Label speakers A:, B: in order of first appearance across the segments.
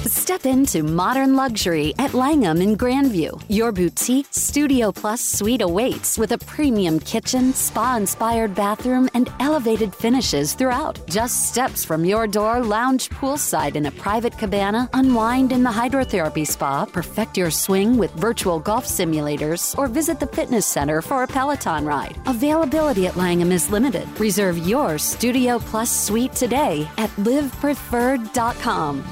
A: Step into modern luxury at Langham in Grandview. Your boutique Studio Plus suite awaits with a premium kitchen, spa-inspired bathroom, and elevated finishes throughout. Just steps from your door, lounge poolside in a private cabana, unwind in the hydrotherapy spa, perfect your swing with virtual golf simulators, or visit the fitness center for a Peloton ride. Availability at Langham is limited. Reserve your Studio Plus suite today at livepreferred.com.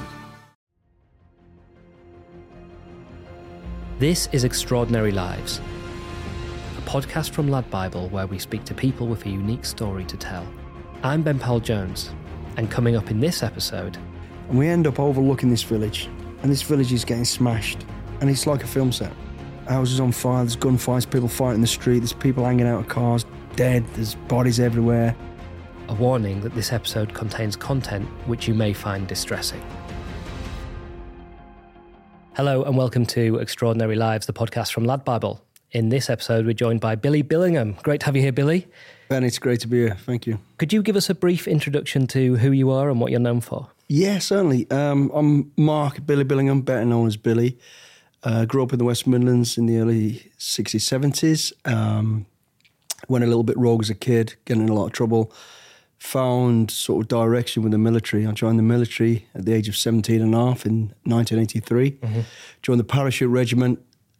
B: This is Extraordinary Lives, a podcast from Lad Bible where we speak to people with a unique story to tell. I'm Ben Powell-Jones, and coming up in this episode...
C: And we end up overlooking this village, and this village is getting smashed, and it's like a film set. Houses on fire, there's gunfights, people fighting in the street, there's people hanging out of cars, dead, there's bodies everywhere.
B: A warning that this episode contains content which you may find distressing. Hello and welcome to Extraordinary Lives, the podcast from Lad Bible. In this episode, we're joined by Billy Billingham. Great to have you here, Billy.
C: Ben, it's great to be here. Thank you.
B: Could you give us a brief introduction to who you are and what you're known for?
C: Yeah, certainly. I'm Mark Billy Billingham, better known as Billy. Grew up in the West Midlands in the early 60s, 70s. Went a little bit rogue as a kid, getting in a lot of trouble. Found sort of direction with the military. I joined the military at the age of 17 and a half in 1983. Mm-hmm. Joined the parachute regiment,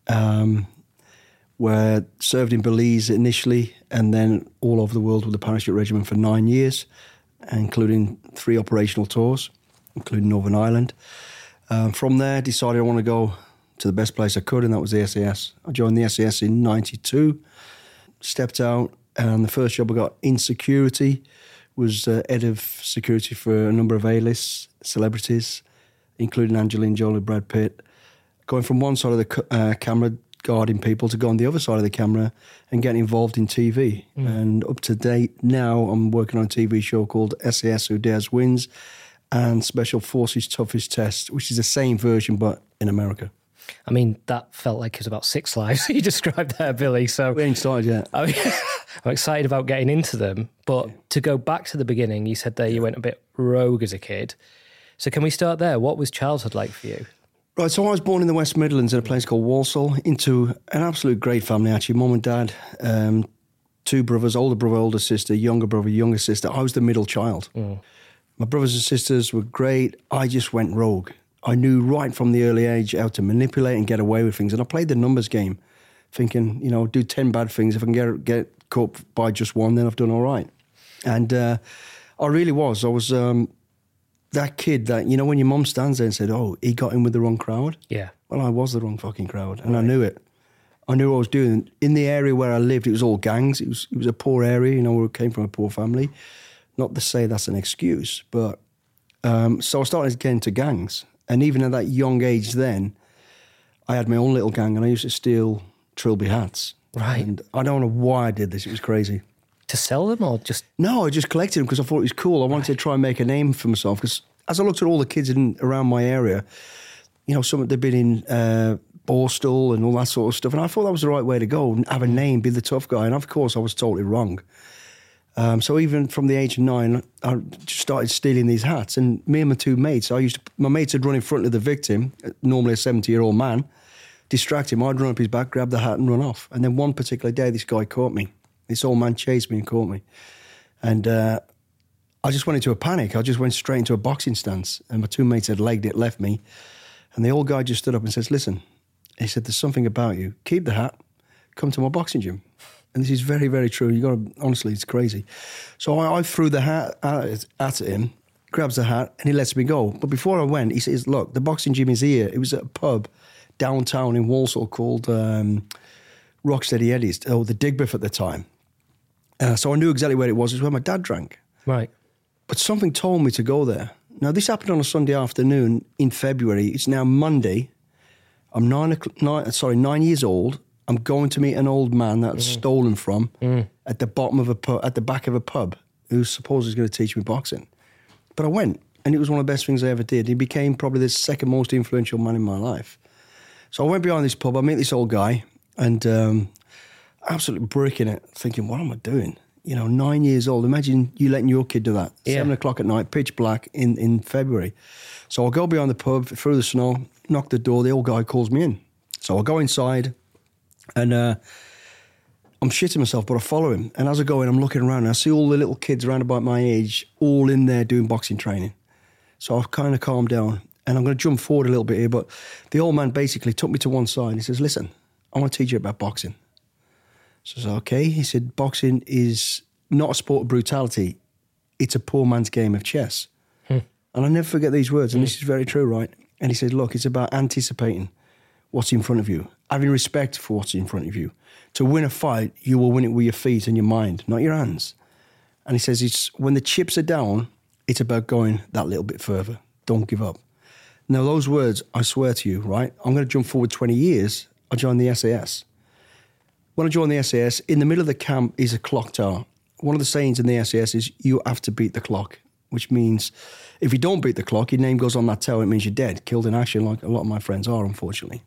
C: where served in Belize initially, and then all over the world with the parachute regiment for 9 years, including 3 operational tours, including Northern Ireland. From there, decided I want to go to the best place I could, and that was the SAS. I joined the SAS in 92, stepped out, and the first job I got in security was head of security for a number of A-list celebrities, including Angelina Jolie, Brad Pitt. Going from one side of the camera, guarding people, to go on the other side of the camera and getting involved in TV. And up to date now, I'm working on a TV show called SAS Who Dares Wins and Special Forces Toughest Test, which is the same version but in America.
B: I mean, that felt like it was about 6 lives that you described there, Billy. So
C: we ain't started yet.
B: I mean, I'm excited about getting into them. But to go back to the beginning, you said there you went a bit rogue as a kid. So can we start there? What was childhood like for you?
C: Right, so I was born in the West Midlands in a place called Walsall, into an absolute great family, actually. Mum and dad, 2 brothers, older brother, older sister, younger brother, younger sister. I was the middle child. My brothers and sisters were great. I just went rogue. I knew right from the early age how to manipulate and get away with things. And I played the numbers game, thinking, do 10 bad things. If I can get caught by just one, then I've done all right. And I really was. I was that kid that, when your mum stands there and said, oh, he got in with the wrong crowd. Yeah. Well, I was the wrong fucking crowd. And I knew it. I knew what I was doing. In the area where I lived, it was all gangs. It was a poor area. We came from a poor family. Not to say that's an excuse, but so I started getting into gangs. And even at that young age then, I had my own little gang and I used to steal Trilby hats.
B: Right.
C: And I don't know why I did this. It was crazy.
B: To sell them or just...
C: No, I just collected them because I thought it was cool. I wanted to try and make a name for myself because as I looked at all the kids around my area, some they've been in Borstal and all that sort of stuff. And I thought that was the right way to go and have a name, be the tough guy. And of course, I was totally wrong. So even from the age of 9, I just started stealing these hats. And me and my 2 mates, my mates would run in front of the victim, normally a 70-year-old man, distract him. I'd run up his back, grab the hat and run off. And then one particular day, this guy caught me. This old man chased me and caught me. And I just went into a panic. I just went straight into a boxing stance. And my 2 mates had legged it, left me. And the old guy just stood up and says, listen, he said, there's something about you. Keep the hat, come to my boxing gym. And this is very, very true. Honestly, it's crazy. So I threw the hat at him, grabs the hat, and he lets me go. But before I went, he says, look, the boxing gym is here. It was at a pub downtown in Walsall called Rocksteady Eddie's, the Digbeth at the time. So I knew exactly where it was. It's where my dad drank.
B: Right.
C: But something told me to go there. Now, this happened on a Sunday afternoon in February. It's now Monday. I'm 9 years old. I'm going to meet an old man that I'd stolen from at the bottom of at the back of a pub, who supposedly was going to teach me boxing. But I went, and it was one of the best things I ever did. He became probably the second most influential man in my life. So I went behind this pub. I met this old guy, and absolutely bricking it, thinking, what am I doing? You know, 9 years old. Imagine you letting your kid do that.
B: Yeah.
C: 7 o'clock at night, pitch black in February. So I'll go behind the pub through the snow, knock the door. The old guy calls me in. So I'll go inside and I'm shitting myself, but I follow him. And as I go in, I'm looking around and I see all the little kids around about my age all in there doing boxing training. So I've kind of calmed down and I'm going to jump forward a little bit here. But the old man basically took me to one side. He says, listen, I want to teach you about boxing. So I said, okay. He said, boxing is not a sport of brutality. It's a poor man's game of chess. And I never forget these words, and this is very true, right? And he said, look, it's about anticipating what's in front of you, having respect for what's in front of you. To win a fight, you will win it with your feet and your mind, not your hands. And he says, it's when the chips are down, it's about going that little bit further. Don't give up. Now, those words, I swear to you, right? I'm going to jump forward 20 years. I joined the SAS. When I joined the SAS, in the middle of the camp is a clock tower. One of the sayings in the SAS is, you have to beat the clock, which means if you don't beat the clock, your name goes on that tower, it means you're dead, killed in action, like a lot of my friends are, unfortunately.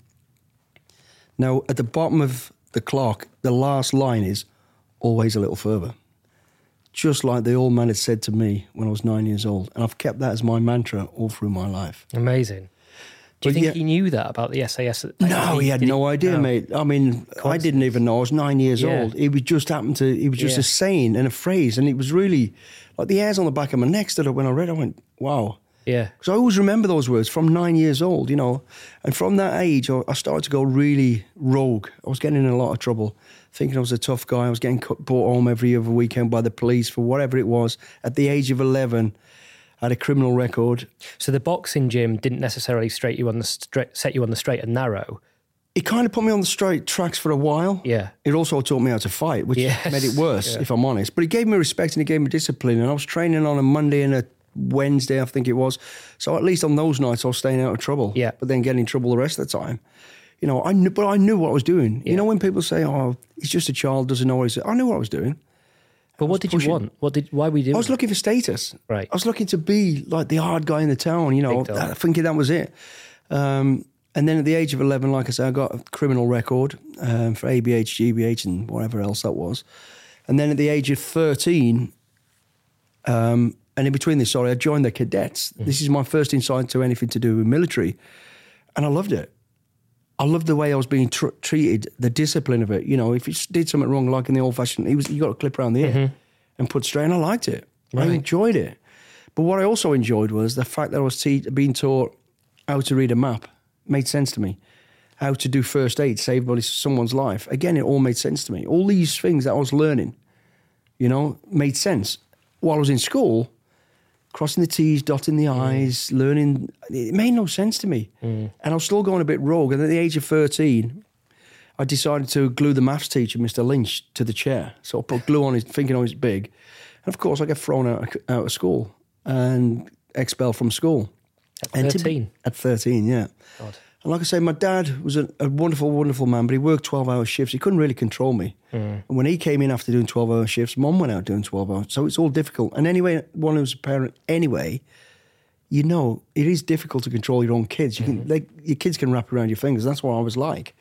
C: Now, at the bottom of the clock, the last line is always a little further. Just like the old man had said to me when I was 9 years old. And I've kept that as my mantra all through my life.
B: Amazing. Do you think he knew that about the SAS?
C: No, he had no idea, mate. I mean, I didn't even know. I was 9 years old. It was just just a saying and a phrase. And it was really, like the hairs on the back of my neck stood up when I read it. I went, wow.
B: Yeah.
C: Because I always remember those words from 9 years old, you know. And from that age, I started to go really rogue. I was getting in a lot of trouble, thinking I was a tough guy. I was getting brought home every other weekend by the police for whatever it was. At the age of 11, I had a criminal record.
B: So the boxing gym didn't necessarily set you on the straight and narrow.
C: It kind of put me on the straight tracks for a while.
B: Yeah.
C: It also taught me how to fight, which made it worse, if I'm honest. But it gave me respect and it gave me discipline. And I was training on a Monday and a Wednesday, I think it was. So at least on those nights, I was staying out of trouble.
B: Yeah.
C: But then getting in trouble the rest of the time. You know, I knew what I was doing. Yeah. You know, when people say, oh, he's just a child, doesn't know what he's doing. I knew what I was doing.
B: But what did you want? Why were you doing?
C: I was looking for status.
B: Right.
C: I was looking to be like the hard guy in the town, you know, thinking that was it. And then at the age of 11, like I said, I got a criminal record for ABH, GBH and whatever else that was. And then at the age of 13, and in between this, I joined the cadets. This is my first insight to anything to do with military. And I loved it. I loved the way I was being treated, the discipline of it. You know, if you did something wrong, like in the old-fashioned, you got a clip around the ear and put straight, and I liked it. Right. I enjoyed it. But what I also enjoyed was the fact that I was being taught how to read a map. Made sense to me. How to do first aid, save someone's life. Again, it all made sense to me. All these things that I was learning, you know, made sense. While I was in school, crossing the T's, dotting the I's, learning, it made no sense to me. And I was still going a bit rogue. And at the age of 13, I decided to glue the maths teacher, Mr. Lynch, to the chair. So I put glue on it, thinking I was big. And of course, I get thrown out of school and expelled from school.
B: At 13?
C: At 13, yeah.
B: God.
C: And like I say, my dad was a wonderful, wonderful man, but he worked 12-hour shifts. He couldn't really control me. And when he came in after doing 12-hour shifts, Mum went out doing 12 hours. So it's all difficult. And anyway, one who's a parent anyway, you know, it is difficult to control your own kids. You can, your kids can wrap around your fingers. That's what I was like.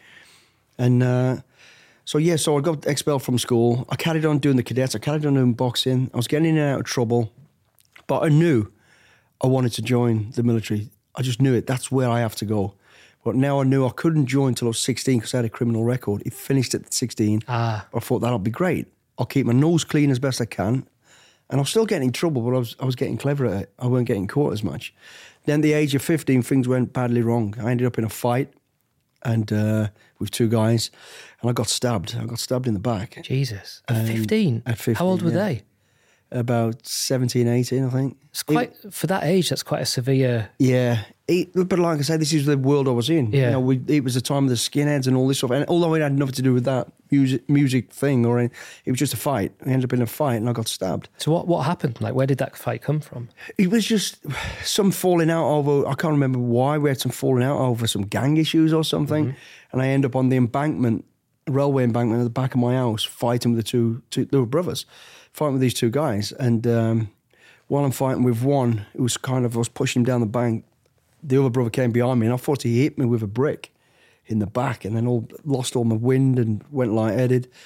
C: And so I got expelled from school. I carried on doing the cadets. I carried on doing boxing. I was getting in and out of trouble. But I knew I wanted to join the military. I just knew it. That's where I have to go. But now I knew I couldn't join until I was 16 because I had a criminal record. It finished at 16. I thought that'll be great. I'll keep my nose clean as best I can. And I was still getting in trouble, but I was getting clever at it. I weren't getting caught as much. Then at the age of 15, things went badly wrong. I ended up in a fight and with two guys, and I got stabbed. I got stabbed in the back.
B: Jesus. At 15?
C: At 15,
B: How old were they?
C: About 17, 18, I think.
B: It's quite, for that age, that's quite a severe...
C: Yeah. But like I said, this is the world I was in.
B: Yeah.
C: You know, it was the time of the skinheads and all this stuff. And although it had nothing to do with that music thing or anything, it was just a fight. I ended up in a fight and I got stabbed.
B: So what happened? Like, where did that fight come from?
C: It was just some falling out over, I can't remember why. We had some falling out over some gang issues or something. And I ended up on the embankment, railway embankment at the back of my house, fighting with they were brothers, fighting with these two guys. And while I'm fighting with one, it was I was pushing him down the bank. The other brother came behind me and I thought he hit me with a brick in the back and then lost all my wind and went lightheaded.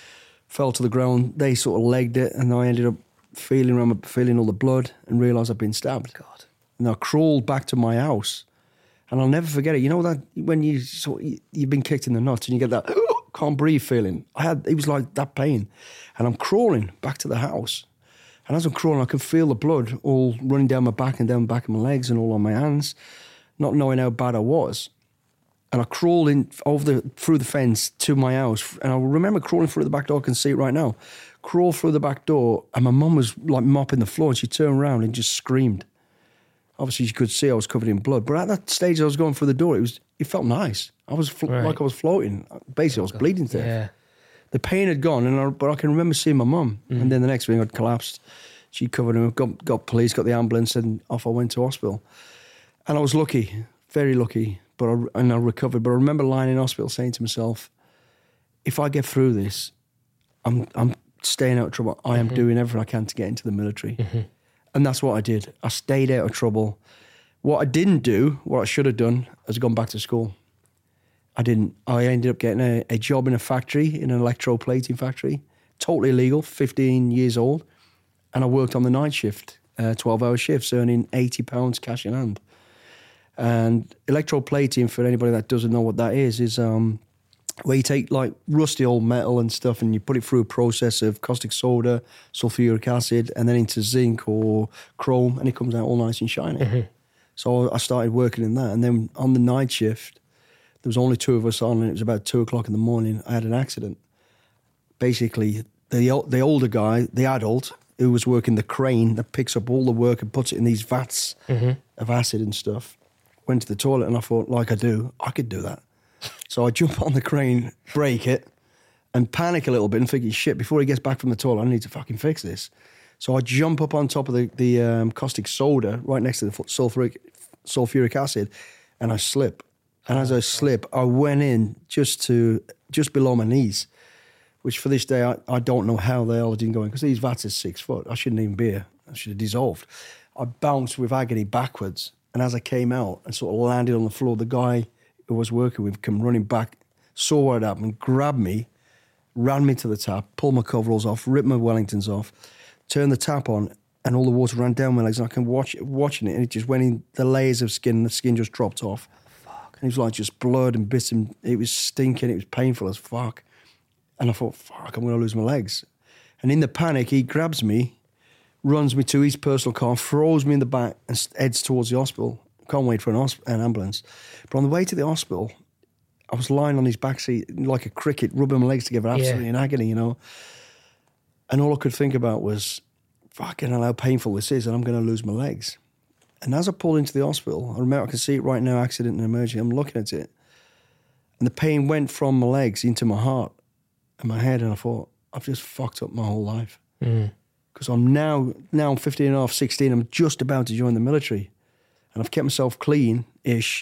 C: fell to the ground. They sort of legged it, and I ended up feeling all the blood and realised I'd been stabbed.
B: God.
C: And I crawled back to my house, and I'll never forget it. You know that when you've been kicked in the nuts and you get that can't breathe feeling? It was like that pain. And I'm crawling back to the house. And as I'm crawling, I can feel the blood all running down my back and down the back of my legs and all on my hands, not knowing how bad I was. And I crawled in through the fence to my house. And I remember crawling through the back door. I can see it right now. Crawl through the back door, and my mum was like mopping the floor, and she turned around and just screamed. Obviously, she could see I was covered in blood. But at that stage, I was going through the door. It felt nice. I was like I was floating. Basically, I was bleeding to death.
B: Yeah.
C: The pain had gone, but I can remember seeing my mum. And then the next thing, I'd collapsed. She covered him, got police, got the ambulance, and off I went to hospital. And I was lucky, very lucky, I recovered. But I remember lying in hospital saying to myself, if I get through this, I'm staying out of trouble. I am doing everything I can to get into the military. And that's what I did. I stayed out of trouble. What I didn't do, what I should have done, is gone back to school. I didn't. I ended up getting a job in a factory, in an electroplating factory. Totally illegal, 15 years old. And I worked on the night shift, 12-hour shifts, earning £80 cash in hand. And electroplating, for anybody that doesn't know what that is where you take like rusty old metal and stuff and you put it through a process of caustic soda, sulfuric acid, and then into zinc or chrome, and it comes out all nice and shiny. So I started working in that. And then on the night shift, there was only two of us on, and it was about 2 o'clock in the morning. I had an accident. Basically, the older guy, the adult, who was working the crane that picks up all the work and puts it in these vats of acid and stuff, went to the toilet, and I thought, like I could do that. So I jump on the crane, break it, and panic a little bit and thinking, shit, before he gets back from the toilet, I need to fucking fix this. So I jump up on top of the caustic soda right next to the sulfuric acid, and I slip. And as I slip, I went in just below my knees, which for this day, I don't know how the hell I didn't go in, because these vats are 6 foot. I shouldn't even be here. I should have dissolved. I bounced with agony backwards, and as I came out and sort of landed on the floor, the guy who I was working with came running back, saw what had happened, grabbed me, ran me to the tap, pulled my coveralls off, ripped my Wellingtons off, turned the tap on, and all the water ran down my legs, and I can watching it, and it just went in the layers of skin, and the skin just dropped off. Fuck. And it was like just blood and bits, and it was stinking, it was painful as fuck. And I thought, fuck, I'm going to lose my legs. And in the panic, he grabs me, runs me to his personal car, throws me in the back, and heads towards the hospital. Can't wait for an ambulance. But on the way to the hospital, I was lying on his backseat like a cricket, rubbing my legs together, absolutely in agony, you know. And all I could think about was, fucking hell, how painful this is, and I'm going to lose my legs. And as I pulled into the hospital, I remember, I can see it right now, accident and emergency, I'm looking at it, and the pain went from my legs into my heart and my head, and I thought, I've just fucked up my whole life. Because I'm now I'm 15 and a half, 16, I'm just about to join the military. And I've kept myself clean-ish,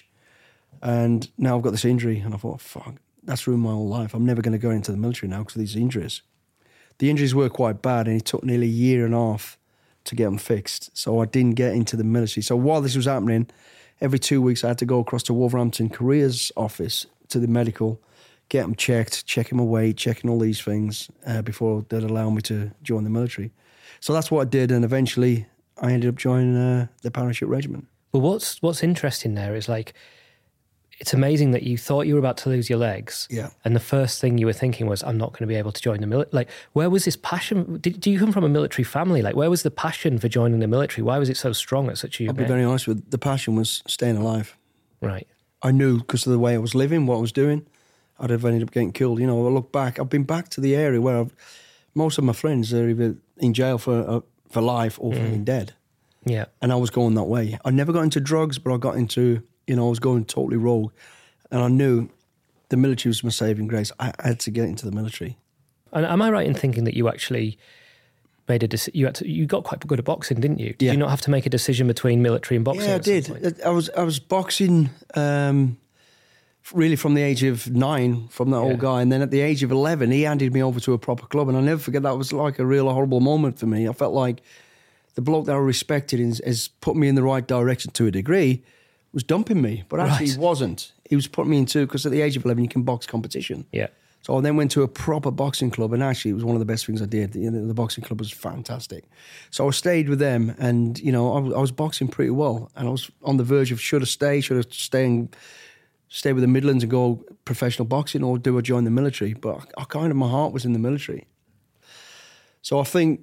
C: and now I've got this injury, and I thought, fuck, that's ruined my whole life. I'm never going to go into the military now because of these injuries. The injuries were quite bad, and it took nearly a year and a half to get them fixed. So I didn't get into the military. So while this was happening, every 2 weeks I had to go across to Wolverhampton Careers office to the medical, get them checked, checking my weight, checking all these things before they'd allow me to join the military. So that's what I did, and eventually I ended up joining the parachute regiment.
B: Well, what's interesting there is, like, it's amazing that you thought you were about to lose your legs.
C: Yeah.
B: And the first thing you were thinking was, I'm not going to be able to join the military. Like, where was this passion? Do you come from a military family? Like, where was the passion for joining the military? Why was it so strong at such a young age?
C: I'll be very honest with you, the passion was staying alive.
B: Right.
C: I knew because of the way I was living, what I was doing, I'd have ended up getting killed. You know, I look back, I've been back to the area where most of my friends are either in jail for life or fucking dead.
B: Yeah.
C: And I was going that way. I never got into drugs, but I got into, I was going totally rogue. And I knew the military was my saving grace. I had to get into the military.
B: And am I right in thinking that you actually made a decision? You got quite good at boxing, didn't you? Did you not have to make a decision between military and boxing?
C: Yeah, I did. I was boxing really from the age of 9 from that old guy. And then at the age of 11, he handed me over to a proper club. And I'll never forget, that was like a real horrible moment for me. I felt like the bloke that I respected has put me in the right direction to a degree, was dumping me. But actually he wasn't. He was putting me into, because at the age of 11, you can box competition.
B: Yeah.
C: So I then went to a proper boxing club, and actually it was one of the best things I did. The boxing club was fantastic. So I stayed with them, and I was boxing pretty well, and I was on the verge of should have stay with the Midlands and go professional boxing, or do I join the military? But my heart was in the military. So I think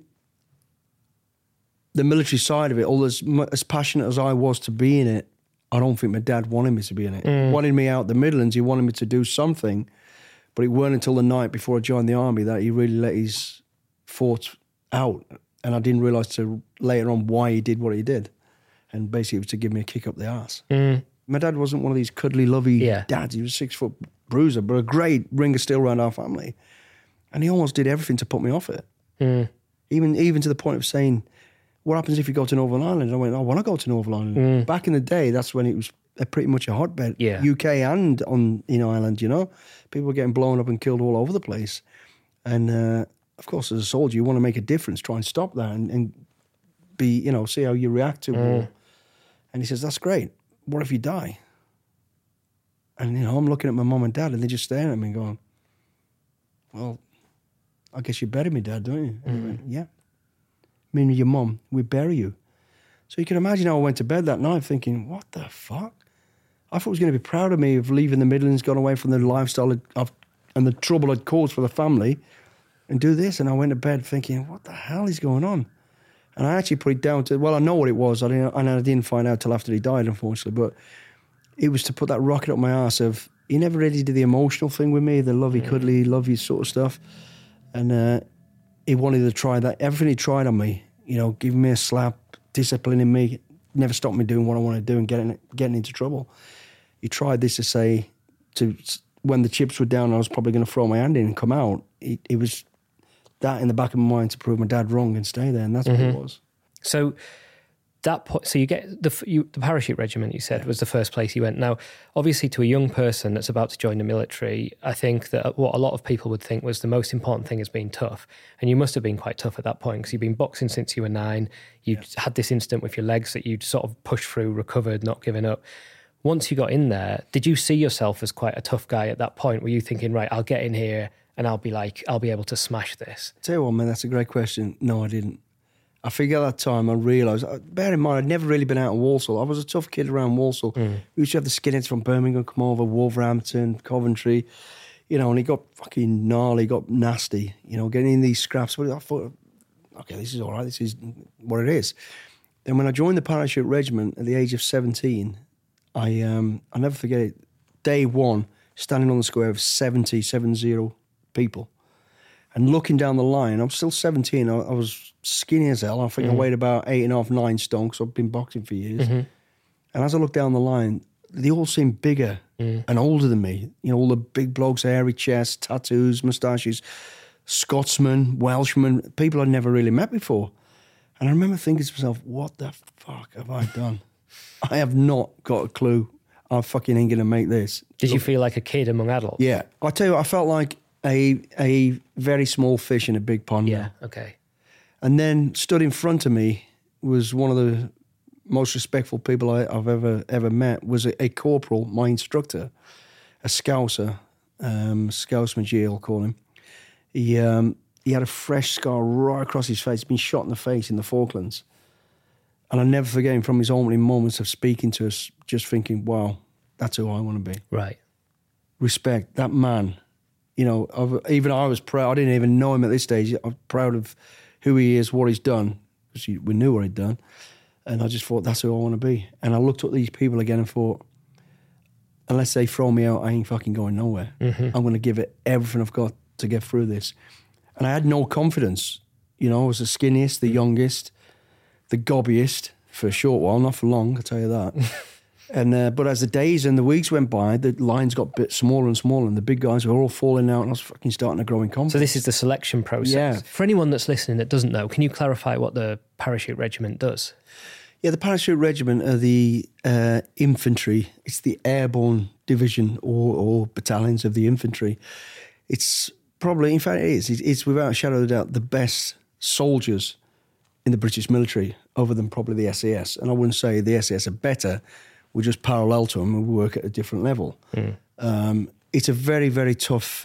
C: the military side of it, all as passionate as I was to be in it, I don't think my dad wanted me to be in it. He wanted me out the Midlands. He wanted me to do something, but it weren't until the night before I joined the army that he really let his thoughts out. And I didn't realise till later on why he did what he did. And basically it was to give me a kick up the arse. My dad wasn't one of these cuddly, lovey dads. He was a 6-foot bruiser, but a great ring of steel around our family. And he almost did everything to put me off it. Even to the point of saying, what happens if you go to Northern Ireland? And I went, I want to go to Northern Ireland. Back in the day, that's when it was pretty much a hotbed. UK and on Ireland, People were getting blown up and killed all over the place. And of course, as a soldier, you want to make a difference, try and stop that and be, see how you react to war. And he says, that's great. What if you die? And, I'm looking at my mum and dad, and they're just staring at me and going, well, I guess you bury me, Dad, don't you? And I went, yeah. Me and your mum, we bury you. So you can imagine how I went to bed that night thinking, what the fuck? I thought he was going to be proud of me of leaving the Midlands, gone away from the lifestyle and the trouble I'd caused for the family, and do this. And I went to bed thinking, what the hell is going on? And I actually put it down to, I know what it was, and I didn't find out till after he died, unfortunately, but it was to put that rocket up my arse of, he never really did the emotional thing with me, the lovey, cuddly, lovey sort of stuff. And he wanted to try that. Everything he tried on me, giving me a slap, disciplining me, never stopped me doing what I wanted to do and getting into trouble. He tried this to say, when the chips were down, I was probably going to throw my hand in and come out. It was that in the back of my mind to prove my dad wrong and stay there, and that's what it was. So
B: you get the parachute regiment, you said, was the first place you went. Now, obviously, to a young person that's about to join the military, I think that what a lot of people would think was the most important thing is being tough. And you must have been quite tough at that point, because you've been boxing since you were 9. You'd had this incident with your legs that you'd sort of pushed through, recovered, not given up. Once you got in there, did you see yourself as quite a tough guy at that point? Were you thinking, right, I'll get in here and I'll be able to smash this?
C: Tell you what, man, that's a great question. No, I didn't. I think at that time I realised, bear in mind, I'd never really been out of Walsall. I was a tough kid around Walsall. We used to have the skinheads from Birmingham come over, Wolverhampton, Coventry, and it got fucking gnarly, got nasty, getting in these scraps. But I thought, okay, this is all right, this is what it is. Then when I joined the parachute regiment at the age of 17, I'll never forget it, day one, standing on the square of 70 people. And looking down the line, I'm still 17. I was skinny as hell. I think I weighed about 8.5, 9 stone, because I've been boxing for years. And as I look down the line, they all seem bigger and older than me. All the big blokes, hairy chests, tattoos, moustaches, Scotsmen, Welshmen, people I'd never really met before. And I remember thinking to myself, what the fuck have I done? I have not got a clue. I fucking ain't going to make this.
B: Did you feel like a kid among adults?
C: Yeah. I tell you what, I felt like a very small fish in a big pond.
B: Yeah, okay.
C: And then stood in front of me was one of the most respectful people I've ever met, was a corporal, my instructor, a Scouser, Scousman G, I'll call him. He had a fresh scar right across his face. He'd been shot in the face in the Falklands. And I never forget him from his opening moments of speaking to us, just thinking, wow, that's who I want to be.
B: Right.
C: Respect, that man. Even I was proud. I didn't even know him at this stage. I'm proud of who he is, what he's done, because we knew what he'd done. And I just thought, that's who I want to be. And I looked at these people again and thought, unless they throw me out, I ain't fucking going nowhere. I'm going to give it everything I've got to get through this. And I had no confidence. I was the skinniest, the youngest, the gobbiest for a short while, not for long, I'll tell you that. And but as the days and the weeks went by, the lines got a bit smaller and smaller, and the big guys were all falling out, and I was fucking starting to grow in confidence.
B: So this is the selection process.
C: Yeah.
B: For anyone that's listening that doesn't know, can you clarify what the parachute regiment does?
C: Yeah, the parachute regiment are the infantry. It's the airborne division or battalions of the infantry. It's probably, in fact, it is. It's without a shadow of a doubt the best soldiers in the British military, other than probably the SAS. And I wouldn't say the SAS are better. We're just parallel to them and we work at a different level. it's a very, very tough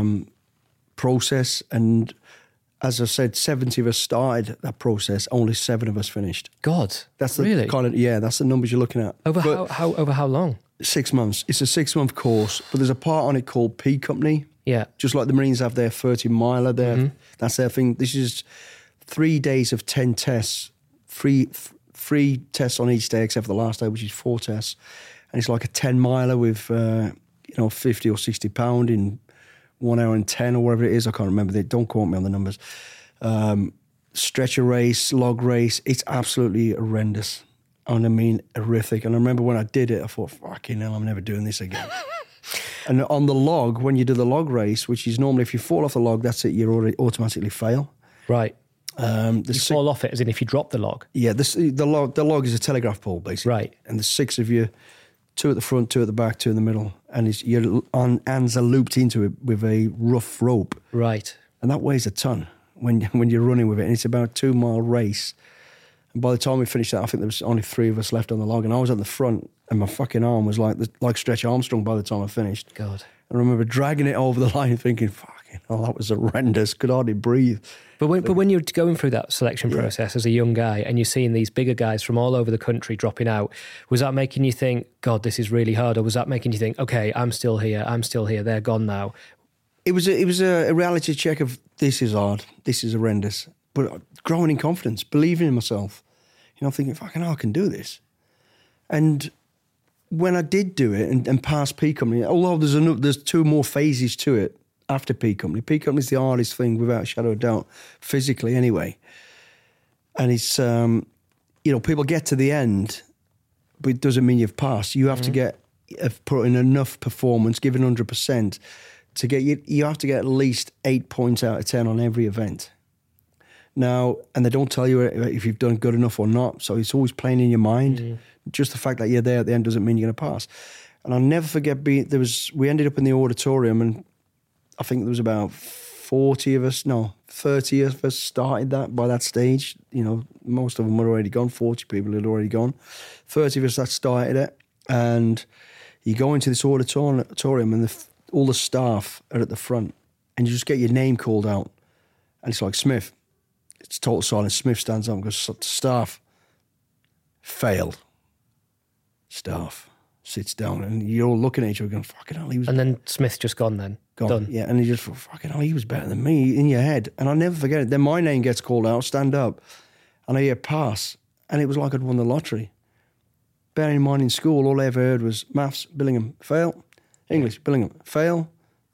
C: process. And as I said, 70 of us started that process. Only 7 of us finished.
B: God,
C: That's the
B: really?
C: that's the numbers you're looking at.
B: Over how long?
C: 6 months. It's a 6-month course, but there's a part on it called P Company.
B: Yeah.
C: Just like the Marines have their 30-miler there. That's their thing. This is 3 days of 10 tests. Three tests on each day except for the last day, which is 4 tests. And it's like a 10-miler with, 50 or 60 pound in 1 hour and 10 or whatever it is. I can't remember. Don't quote me on the numbers. Stretcher race, log race. It's absolutely horrendous. And I mean, horrific. And I remember when I did it, I thought, fucking hell, I'm never doing this again. And on the log, when you do the log race, which is normally if you fall off the log, that's it, you already automatically fail.
B: Right. You fall off it, as in if you drop the log.
C: Yeah, the log is a telegraph pole, basically.
B: Right.
C: And there's 6 of you, 2 at the front, 2 at the back, 2 in the middle. And your hands are looped into it with a rough rope.
B: Right.
C: And that weighs a ton when you're running with it. And it's about a 2-mile race. And by the time we finished that, I think there was only 3 of us left on the log. And I was at the front, and my fucking arm was like Stretch Armstrong by the time I finished.
B: God.
C: I remember dragging it over the line thinking, fucking hell, that was horrendous. Could hardly breathe.
B: But when you're going through that selection process as a young guy and you're seeing these bigger guys from all over the country dropping out, was that making you think, God, this is really hard? Or was that making you think, okay, I'm still here, they're gone now?
C: It was a reality check of this is hard, this is horrendous. But growing in confidence, believing in myself, thinking, fucking hell, I can do this. And when I did do it and pass P Company, although there's 2 more phases to it after P Company. P Company is the hardest thing without a shadow of doubt, physically anyway. And it's, people get to the end, but it doesn't mean you've passed. You have to put in enough performance, given 100%, to get you have to get at least 8 points out of 10 on every event. Now, and they don't tell you if you've done good enough or not, so it's always playing in your mind. Just the fact that you're there at the end doesn't mean you're going to pass. And I'll never forget we ended up in the auditorium, and I think there was about 30 of us started that by that stage. Most of them were already gone, 40 people had already gone. 30 of us that started it, and you go into this auditorium and all the staff are at the front, and you just get your name called out. And it's like, Smith. It's total silence. Smith stands up and goes, staff, failed. Staff sits down, and you're all looking at each other going, fucking hell, he was...
B: And then Smith's just gone then?
C: Done. Yeah, and you just thought, fucking hell, he was better than me in your head. And I'll never forget it. Then my name gets called out, stand up, and I hear pass. And it was like I'd won the lottery. Bearing in mind in school, all I ever heard was maths, Billingham, fail. English, Billingham, fail.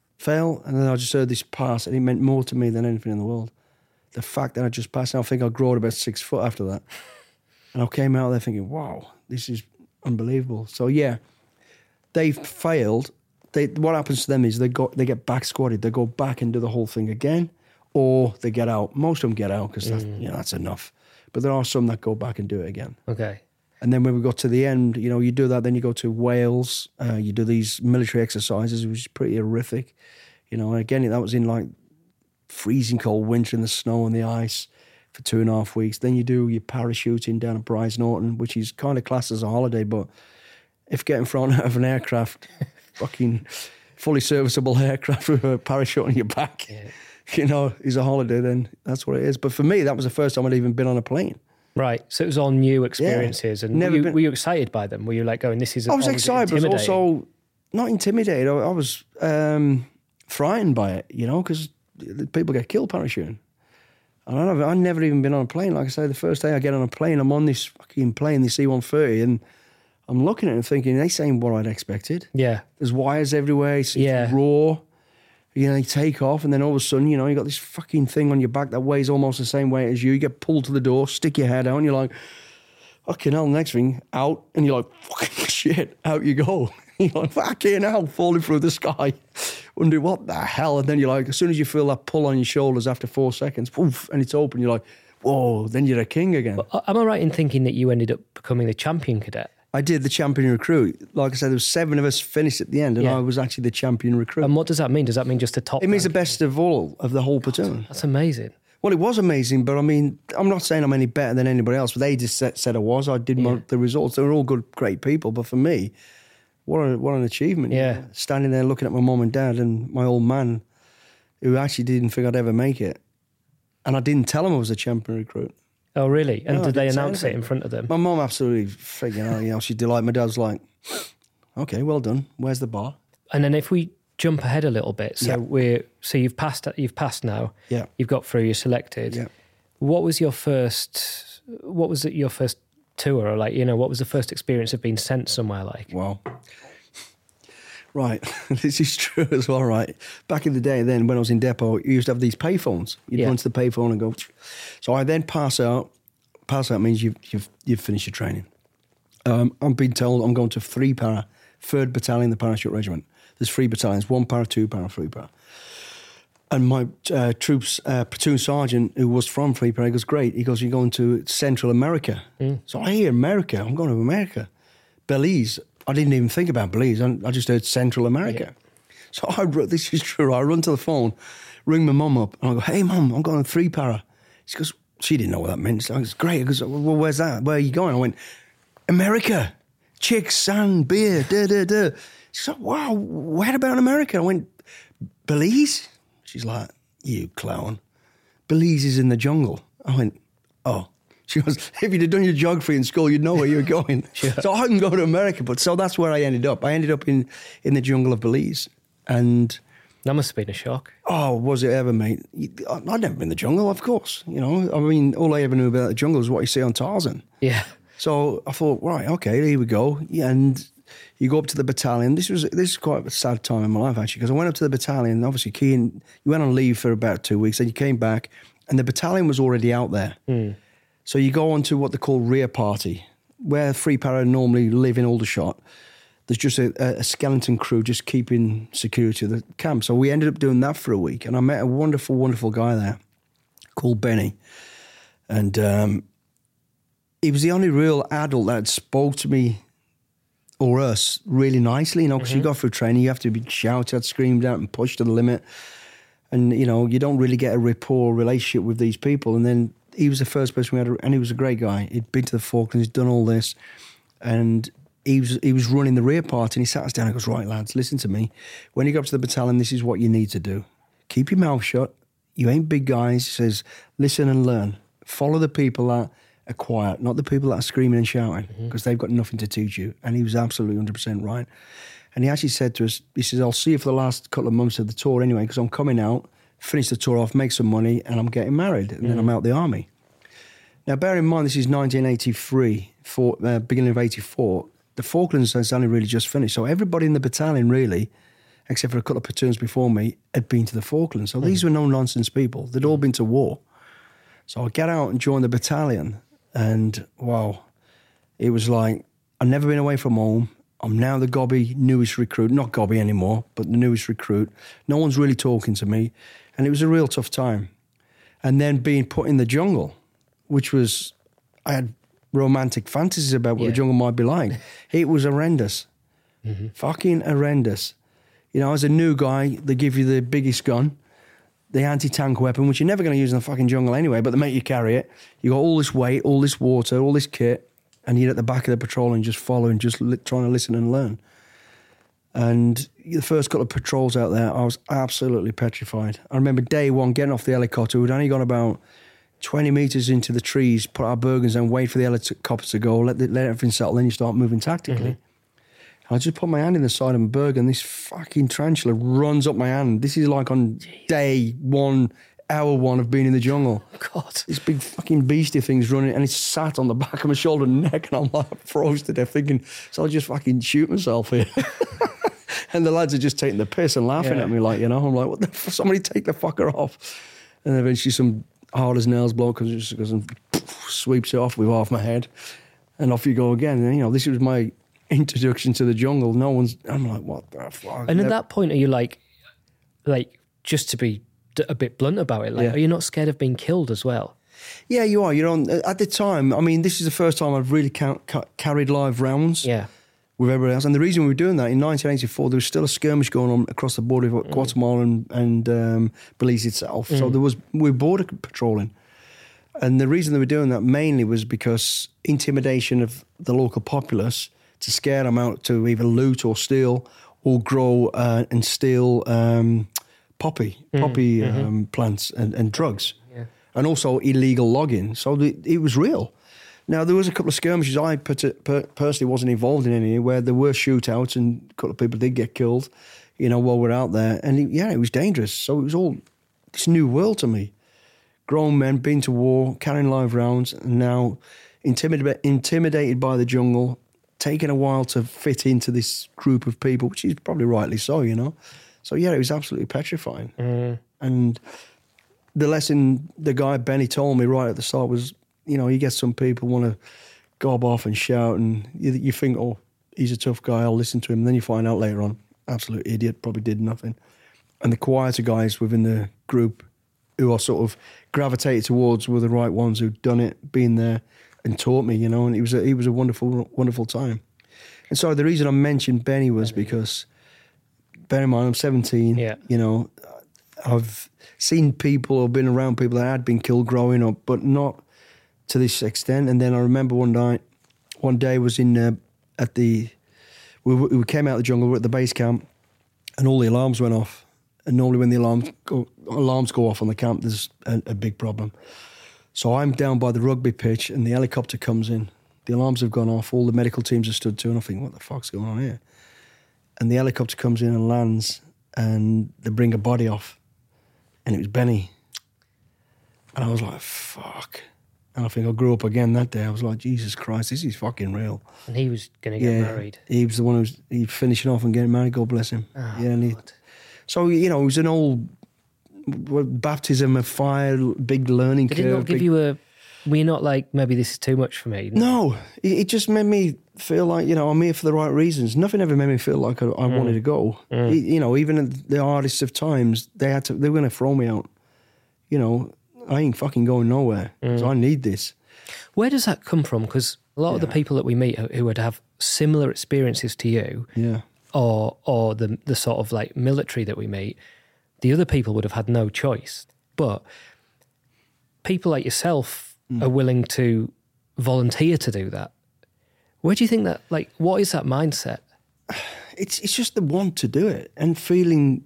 C: And then I just heard this pass, and it meant more to me than anything in the world. The fact that I just passed, I think I grew about 6 foot after that. And I came out there thinking, wow, this is unbelievable. So yeah, they've failed. What happens to them is they get back squatted. They go back and do the whole thing again, or they get out. Most of them get out because that's enough. But there are some that go back and do it again.
B: Okay.
C: And then when we got to the end, you do that. Then you go to Wales. You do these military exercises, which is pretty horrific. Again, that was in like freezing cold winter in the snow and the ice for 2.5 weeks. Then you do your parachuting down at Bryce Norton, which is kind of classed as a holiday, but if getting thrown out of an aircraft, fucking fully serviceable aircraft with a parachute on your back, is a holiday, then that's what it is. But for me, that was the first time I'd even been on a plane.
B: Right, so it was all new experiences.
C: Yeah.
B: And were you excited by them? Were you like going, this is...
C: I was excited, but also not intimidated. I was frightened by it, because people get killed parachuting. And I've never even been on a plane. Like I say, the first day I get on a plane, I'm on this fucking plane, the C-130, and I'm looking at it and thinking, this ain't what I'd expected.
B: Yeah.
C: There's wires everywhere, it's raw. They take off, and then all of a sudden, you got this fucking thing on your back that weighs almost the same weight as you. You get pulled to the door, stick your head out, and you're like, fucking hell, next thing, out. And you're like, fucking shit, out you go. You're like, fucking hell, falling through the sky. Wonder what the hell. And then you're like, as soon as you feel that pull on your shoulders after 4 seconds, poof, and it's open, you're like, whoa, then you're a king again.
B: But am I right in thinking that you ended up becoming the champion cadet?
C: I did, the champion recruit. Like I said, there was 7 of us finished at the end, and I was actually the champion recruit.
B: And what does that mean? Does that mean just the top?
C: It means the best of all, of the whole platoon.
B: That's amazing.
C: Well, it was amazing, but I mean, I'm not saying I'm any better than anybody else, but they just said I was. I did the results. They were all good, great people, but for me, what an achievement.
B: Yeah.
C: Standing there looking at my mum and dad and my old man who actually didn't think I'd ever make it. And I didn't tell them I was a champion recruit.
B: Oh, really? And
C: No, I
B: did they
C: didn't say
B: announce it
C: anything.
B: in front of them?
C: My mum absolutely freaking out, she's delighted. My dad's like, okay, well done. Where's the bar?
B: And then if we jump ahead a little bit, so you've passed now.
C: Yeah.
B: You've got through, you're selected.
C: Yeah.
B: What was your first tour, or what was the first experience of being sent somewhere like?
C: Wow. Right, this is true as well, right? Back in the day then, when I was in depot, you used to have these payphones. You'd run to the payphone and go. So I then pass out. Pass out means you've finished your training. I'm being told I'm going to 3-para, 3rd Battalion, the Parachute Regiment. There's 3 battalions, 1-para, 2-para, 3-para. And my troops platoon sergeant, who was from 3-para, he goes, great. He goes, you're going to Central America. So I hear America. I'm going to America. Belize. I didn't even think about Belize. I just heard Central America. Yeah. So this is true. I run to the phone, ring my mum up, and I go, hey, Mum, I'm going to 3-para. She goes, she didn't know what that meant. So it's great. I goes, well, where's that? Where are you going? I went, America. Chicks, sand, beer, da. She's like, wow, where about America? I went, Belize? She's like, you clown. Belize is in the jungle. I went, oh. She goes, if you'd have done your geography in school, you'd know where you were going. So I can go to America. But so that's where I ended up. I ended up in the jungle of Belize. And
B: that must have been a shock.
C: Oh, was it ever, mate? I'd never been in the jungle, of course. I mean, all I ever knew about the jungle is what you see on Tarzan.
B: Yeah.
C: So I thought, right, okay, here we go. Yeah, and you go up to the battalion. This is quite a sad time in my life, actually, because I went up to the battalion. Obviously, you went on leave for about 2 weeks, then you came back, and the battalion was already out there. So you go on to what they call rear party, where 3-para normally live in Aldershot. There's just a skeleton crew just keeping security of the camp. So we ended up doing that for a week, and I met a wonderful, wonderful guy there called Benny. And he was the only real adult that spoke to me or us really nicely, because you go through training, you have to be shouted at, screamed at, and pushed to the limit. And, you don't really get a rapport relationship with these people. And then he was the first person we had, and he was a great guy. He'd been to the Falklands, he'd done all this, and he was running the rear part, and he sat us down and goes, right, lads, listen to me. When you go up to the battalion, this is what you need to do. Keep your mouth shut. You ain't big guys. He says, listen and learn. Follow the people that are quiet, not the people that are screaming and shouting, because they've got nothing to teach you. And he was absolutely 100% right. And he actually said to us, he says, I'll see you for the last couple of months of the tour anyway, because I'm coming out, finish the tour off, make some money, and I'm getting married, and then I'm out the army. Now, bear in mind, this is 1983, beginning of 84. The Falklands has only really just finished. So everybody in the battalion, really, except for a couple of platoons before me, had been to the Falklands. So these were no-nonsense people. They'd all been to war. So I get out and join the battalion, and, wow, it was like, I've never been away from home. I'm now the Gobby newest recruit. Not Gobby anymore, but the newest recruit. No one's really talking to me. And it was a real tough time. And then being put in the jungle, which was, I had romantic fantasies about what the jungle might be like. It was horrendous. Fucking horrendous. As a new guy, they give you the biggest gun, the anti-tank weapon, which you're never going to use in the fucking jungle anyway, but they make you carry it. You got all this weight, all this water, all this kit, and you're at the back of the patrol and just following, just trying to listen and learn. And the first couple of patrols out there, I was absolutely petrified. I remember day one, getting off the helicopter. We'd only gone about 20 metres into the trees, put our Bergens and wait for the helicopter to go, let everything settle, then you start moving tactically. I just put my hand in the side of my Bergen, and this fucking tarantula runs up my hand. This is like on day one, hour one of being in the jungle.
B: God.
C: This big fucking beastie thing's running, and it's sat on the back of my shoulder and neck, and I'm like froze to death thinking, so I'll just fucking shoot myself here. And the lads are just taking the piss and laughing at me like, I'm like, what the fuck? Somebody take the fucker off. And eventually some hard as nails bloke goes and sweeps it off with half my head, and off you go again. And, this was my introduction to the jungle. I'm like, what the fuck?
B: And at that point, are you like just to be a bit blunt about it, are you not scared of being killed as well?
C: Yeah, you are. You're on, at the time, I mean, this is the first time I've really carried live rounds.
B: Yeah.
C: With everybody else. And the reason we were doing that, in 1984, there was still a skirmish going on across the border of Guatemala and Belize itself. So we were border patrolling. And the reason they were doing that mainly was because intimidation of the local populace to scare them out to either loot or steal or grow and steal poppy plants and drugs. Yeah. And also illegal logging. So it was real. Now, there was a couple of skirmishes. I personally wasn't involved in any where there were shootouts and a couple of people did get killed, while we're out there. And it was dangerous. So it was all this new world to me. Grown men, been to war, carrying live rounds, and now intimidated by the jungle, taking a while to fit into this group of people, which is probably rightly so, So, it was absolutely petrifying. And the lesson the guy Benny told me right at the start was, you get some people want to gob off and shout, and you think, oh, he's a tough guy, I'll listen to him. And then you find out later on, absolute idiot, probably did nothing. And the quieter guys within the group who I sort of gravitated towards were the right ones who'd done it, been there and taught me, and it was a wonderful, wonderful time. And so the reason I mentioned Benny was because, bear in mind, I'm 17, I've seen people or been around people that had been killed growing up, but not to this extent. And then I remember one day was we came out of the jungle, we were at the base camp, and all the alarms went off. And normally when the alarms go off on the camp, there's a big problem. So I'm down by the rugby pitch and the helicopter comes in. The alarms have gone off, all the medical teams are stood to, and I think, what the fuck's going on here? And the helicopter comes in and lands, and they bring a body off. And it was Benny. And I was like, fuck. And I think I grew up again that day. I was like, Jesus Christ, this is fucking real.
B: And he was going to get married.
C: He was the one he was finishing off and getting married, God bless him.
B: Oh,
C: and so, it was an old baptism of fire, big learning curve.
B: Did it not give you were you not like, maybe this is too much for me?
C: No, it just made me feel like, I'm here for the right reasons. Nothing ever made me feel like I wanted to go. Even the hardest of times, they were going to throw me out. I ain't fucking going nowhere, so I need this.
B: Where does that come from? Because a lot of the people that we meet who would have similar experiences to you, or the sort of like military that we meet, the other people would have had no choice. But people like yourself are willing to volunteer to do that. Where do you think that, like, what is that mindset?
C: It's just the want to do it and feeling,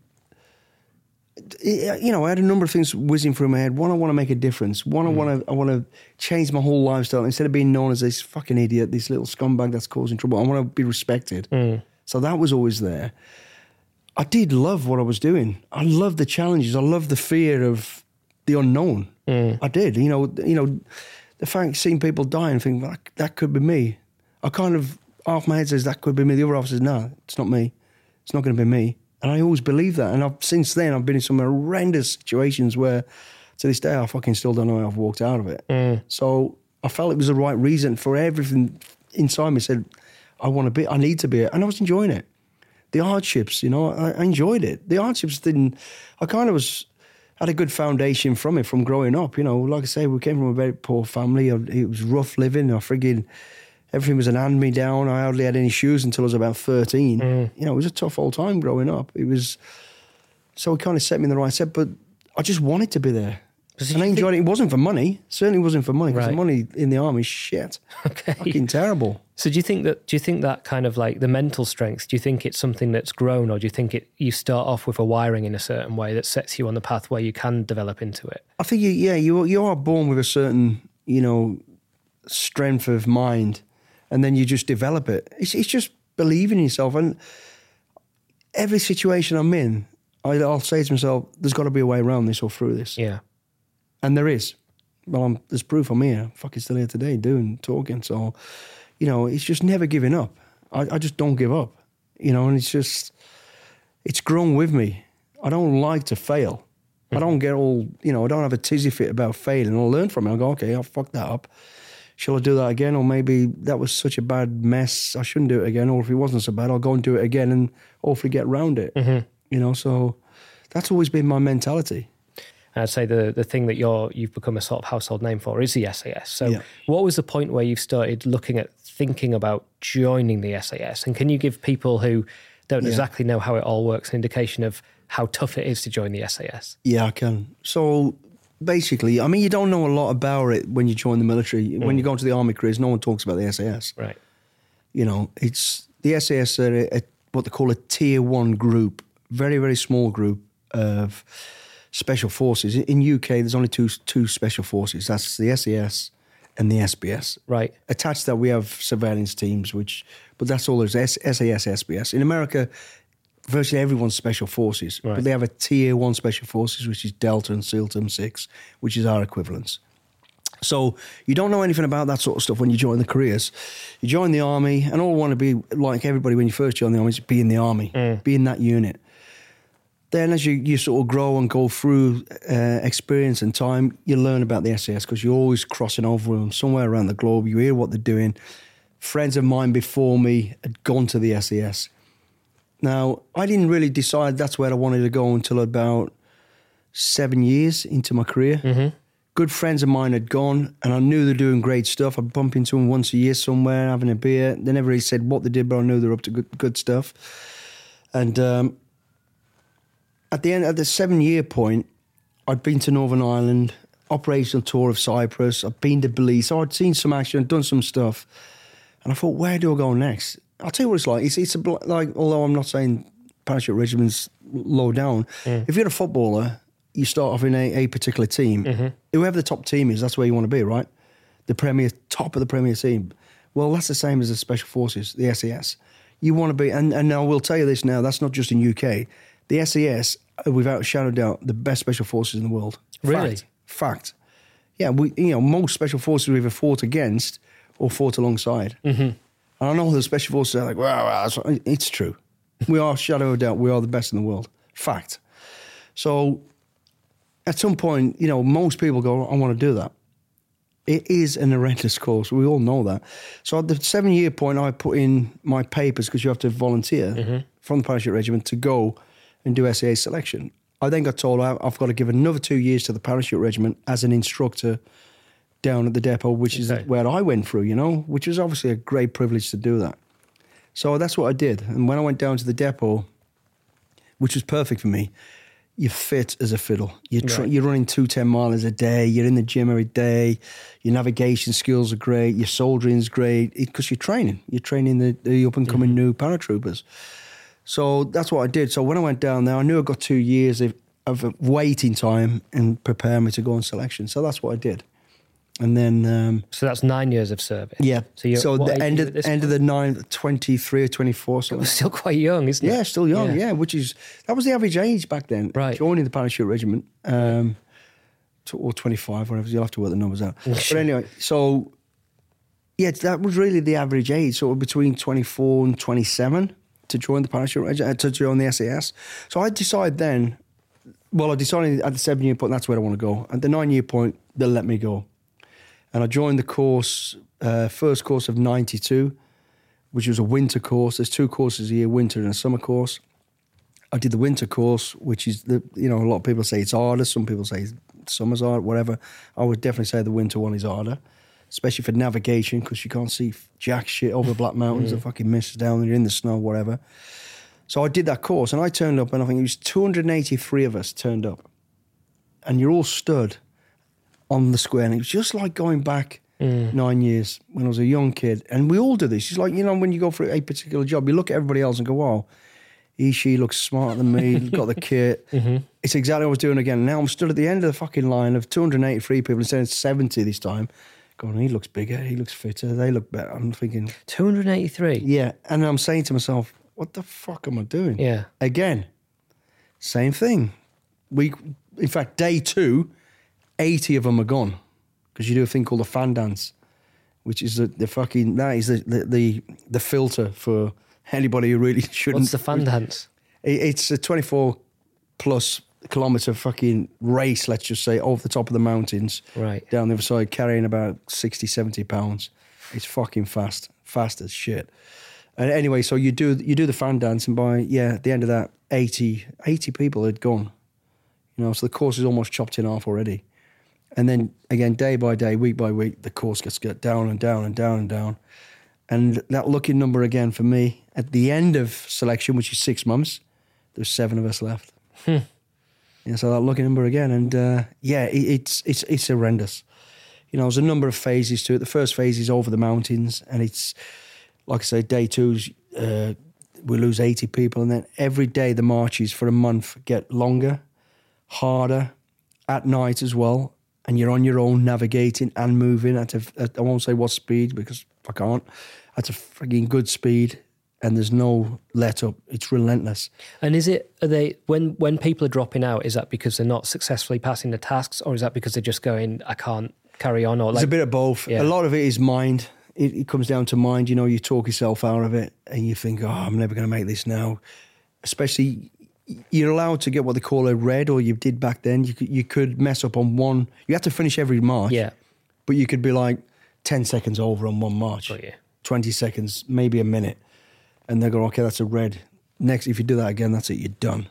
C: I had a number of things whizzing through my head. One, I want to make a difference. One, I want to change my whole lifestyle. Instead of being known as this fucking idiot, this little scumbag that's causing trouble, I want to be respected. So that was always there. I did love what I was doing. I loved the challenges. I loved the fear of the unknown. I did. The fact seeing people die and think, that could be me. I kind of, half my head says, that could be me. The other half says, no, it's not me. It's not going to be me. And I always believe that. And since then, I've been in some horrendous situations where, to this day, I fucking still don't know how I've walked out of it. So I felt it was the right reason for everything inside me said, I need to be it. And I was enjoying it. The hardships, I enjoyed it. The hardships had a good foundation from it, from growing up. Like I say, we came from a very poor family. It was rough living. Everything was an hand-me-down. I hardly had any shoes until I was about 13. It was a tough old time growing up. So it kind of set me in the right set, but I just wanted to be there. And I enjoyed it. It wasn't for money. Certainly wasn't for money, because the money in the army is shit. Okay. Fucking terrible.
B: So do you think that kind of like the mental strength, do you think it's something that's grown, or do you think you start off with a wiring in a certain way that sets you on the path where you can develop into it? I
C: think, you are born with a certain, strength of mind, and then you just develop it. It's just believing in yourself. And every situation I'm in, I'll say to myself, there's got to be a way around this or through this.
B: Yeah.
C: And there is. Well, there's proof I'm here. I'm fucking still here today talking. So, it's just never giving up. I just don't give up, and it's grown with me. I don't like to fail. I don't get all, I don't have a tizzy fit about failing. I'll learn from it. I'll go, okay, I'll fuck that up. Shall I do that again? Or maybe that was such a bad mess, I shouldn't do it again. Or if it wasn't so bad, I'll go and do it again and hopefully get around it. So that's always been my mentality.
B: And I'd say the thing that you've become a sort of household name for is the SAS. So what was the point where you've started thinking about joining the SAS? And can you give people who don't exactly know how it all works an indication of how tough it is to join the SAS? Yeah,
C: I can. So basically, you don't know a lot about it when you join the military. When you go into the army careers, no one talks about the SAS.
B: Right.
C: You know, it's the SAS are what they call a tier 1 group, very, very small group of special forces. In UK, there's only two special forces. That's the SAS and the SBS.
B: Right.
C: Attached to that, we have surveillance teams, but that's all there's, SAS, SBS. In America, virtually everyone's special forces,
B: right.
C: but they have a tier 1 special forces, which is Delta and SEAL Team 6, which is our equivalents. So you don't know anything about that sort of stuff when you join the careers. You join the army, and all I want to be like everybody when you first join the army is be in the army, be in that unit. Then as you sort of grow and go through experience and time, you learn about the SAS because you're always crossing over with them somewhere around the globe. You hear what they're doing. Friends of mine before me had gone to the SAS. Now, I didn't really decide that's where I wanted to go until about 7 years into my career. Mm-hmm. Good friends of mine had gone, and I knew they're doing great stuff. I'd bump into them once a year somewhere, having a beer. They never really said what they did, but I knew they were up to good stuff. And at the 7-year point, I'd been to Northern Ireland, operational tour of Cyprus. I'd been to Belize, so I'd seen some action, done some stuff. And I thought, where do I go next? I'll tell you what it's like. It's like, although I'm not saying parachute regiment's low down, if you're a footballer, you start off in a particular team. Mm-hmm. Whoever the top team is, that's where you want to be, right? The top of the Premier team. Well, that's the same as the Special Forces, the SAS. You want to be, and I will tell you this now, that's not just in UK. The SAS are, without a shadow of doubt, the best Special Forces in the world.
B: Really?
C: Fact. Yeah, most Special Forces we either fought against or fought alongside. Mm-hmm. And I know the Special Forces are like, wow, it's true. We are, shadow of doubt, we are the best in the world. Fact. So at some point, most people go, I want to do that. It is an horrendous course. We all know that. So at the 7-year point, I put in my papers because you have to volunteer from the parachute regiment to go and do SAA selection. I then got told I've got to give another 2 years to the parachute regiment as an instructor down at the depot, which is where I went through, which was obviously a great privilege to do that. So that's what I did. And when I went down to the depot, which was perfect for me, you're fit as a fiddle. You're running 2 10-milers a day. You're in the gym every day. Your navigation skills are great. Your soldiering's great because you're training. You're training the up-and-coming new paratroopers. So that's what I did. So when I went down there, I knew I got 2 years of waiting time and prepare me to go on selection. So that's what I did. And then...
B: so that's 9 years of service?
C: Yeah.
B: So
C: the end of the 23 or 24. So
B: it was still quite young, isn't it?
C: Yeah, still young, yeah. That was the average age back then.
B: Right.
C: Joining the parachute regiment. Or 25, whatever. You'll have to work the numbers out. But anyway, so... Yeah, that was really the average age. So between 24 and 27 to join the parachute regiment, to join the SAS. So I decided then... Well, I decided at the 7-year point, that's where I want to go. At the 9-year point, they'll let me go. And I joined the course, first course of 92, which was a winter course. There's 2 courses a year, winter and a summer course. I did the winter course, which is, a lot of people say it's harder. Some people say summer's hard, whatever. I would definitely say the winter one is harder, especially for navigation, because you can't see jack shit over Black Mountains. The fucking mist is down, you're in the snow, whatever. So I did that course, and I turned up, and I think it was 283 of us turned up. And you're all stood on the square, and it was just like going back 9 years when I was a young kid. And we all do this. It's like, when you go for a particular job, you look at everybody else and go, wow, she looks smarter than me, got the kit. It's exactly what I was doing again. Now I'm stood at the end of the fucking line of 283 people instead of 70 this time, going, he looks bigger, he looks fitter, they look better. I'm thinking...
B: 283?
C: Yeah. And I'm saying to myself, what the fuck am I doing?
B: Yeah.
C: Again, same thing. In fact, day 2... 80 of them are gone because you do a thing called the fan dance, which is the filter for anybody who really shouldn't.
B: What's the fan dance?
C: It's a 24 plus kilometre fucking race, let's just say, over the top of the mountains,
B: right
C: down the other side, carrying about 60, 70 pounds. It's fucking fast as shit. And anyway, so you do the fan dance, and by at the end of that, 80 people had gone. So the course is almost chopped in half already. And then, again, day by day, week by week, the course gets down and down and down and down. And that lucky number again for me, at the end of selection, which is 6 months, there's 7 of us left. So that lucky number again. And, it's horrendous. There's a number of phases to it. The first phase is over the mountains, and it's like I say, day 2's, we lose 80 people. And then every day the marches for a month get longer, harder, at night as well. And you're on your own navigating and moving at I won't say what speed because I can't. At a frigging good speed. And there's no let up. It's relentless.
B: And when people are dropping out, is that because they're not successfully passing the tasks, or is that because they're just going, I can't carry on? Or
C: it's a bit of both.
B: Yeah.
C: A lot of it is mind. It comes down to mind. You know, you talk yourself out of it and you think, I'm never going to make this now. Especially, you're allowed to get what they call a red, or you did back then. You could mess up on one. You have to finish every march.
B: Yeah.
C: But you could be like 10 seconds over on one march.
B: Oh, yeah.
C: 20 seconds, maybe a minute. And they go, okay, that's a red. Next, if you do that again, that's it, you're done.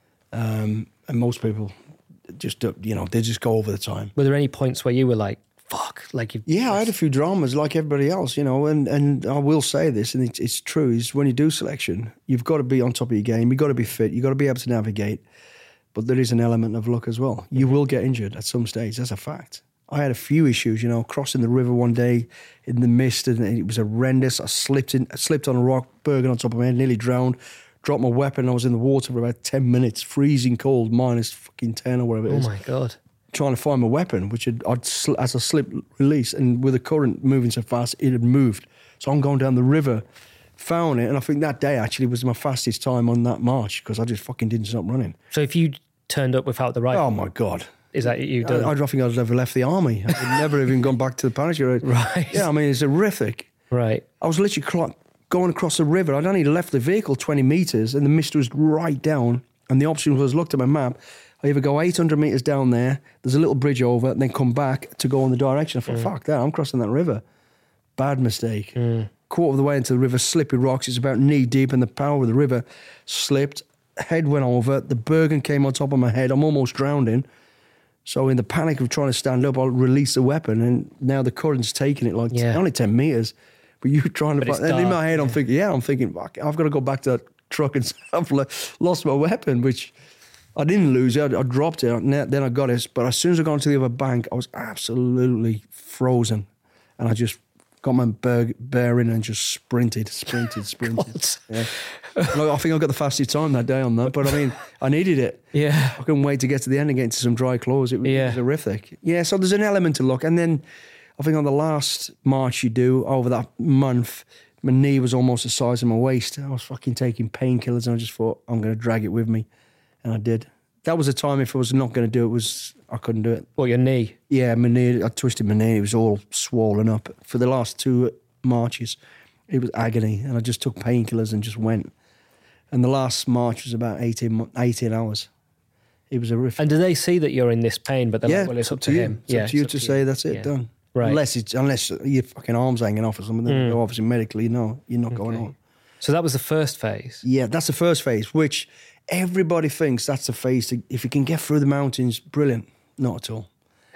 C: And most people just, they just go over the time.
B: Were there any points where you were like, fuck?
C: Yeah, I had a few dramas like everybody else, and I will say this, and it's true, is when you do selection, you've got to be on top of your game, you've got to be fit, you've got to be able to navigate, but there is an element of luck as well. You will get injured at some stage, that's a fact. I had a few issues, crossing the river one day in the mist, and it was horrendous. I slipped on a rock, Bergen on top of my head, nearly drowned, dropped my weapon. I was in the water for about 10 minutes, freezing cold, minus fucking 10 or whatever it is.
B: Oh my God.
C: Trying to find my weapon, which as I slipped, release, and with the current moving so fast, it had moved. So I'm going down the river, found it, and I think that day actually was my fastest time on that march because I just fucking didn't stop running.
B: So if you turned up without the rifle...
C: Oh my God.
B: Is that you done?
C: I don't think I'd ever left the army. I'd never even gone back to the parachute.
B: Right.
C: Yeah, I mean, it's horrific.
B: Right.
C: I was literally going across the river. I'd only left the vehicle 20 metres and the mist was right down. And the option was, looked at my map, I either go 800 metres down there, there's a little bridge over, and then come back to go in the direction. I thought, fuck that, I'm crossing that river. Bad mistake. Quarter of the way into the river, slippy rocks, it's about knee deep, and the power of the river slipped, head went over, the Bergen came on top of my head, I'm almost drowning. So in the panic of trying to stand up, I'll release the weapon, and now the current's taking it only 10 metres. But you're trying to... And in my head, I'm thinking, fuck, I've got to go back to that truck and I've lost my weapon, which I didn't lose it. I dropped it, then I got it. But as soon as I got onto the other bank, I was absolutely frozen. And I just got my bearing and just sprinted. Yeah. I think I got the fastest time that day on that, but I mean, I needed it.
B: Yeah.
C: I couldn't wait to get to the end and get into some dry clothes. It was horrific. Yeah, so there's an element to luck. And then I think on the last march you do over that month, my knee was almost the size of my waist. I was fucking taking painkillers and I just thought, I'm going to drag it with me. And I did. That was a time if I was not going to do it, I couldn't do it.
B: What, your knee?
C: Yeah, my knee. I twisted my knee. It was all swollen up. For the last 2 marches, it was agony. And I just took painkillers and just went. And the last march was about 18 hours. It was horrific.
B: And do they see that you're in this pain, but they're like, well, it's up to him?
C: It's up to you to say that's it, done.
B: Right.
C: Unless your fucking arm's hanging off or something, then obviously medically, no, you're not going on.
B: So that was the first phase?
C: Yeah, that's the first phase, which everybody thinks that's the phase. If you can get through the mountains, brilliant. Not at all.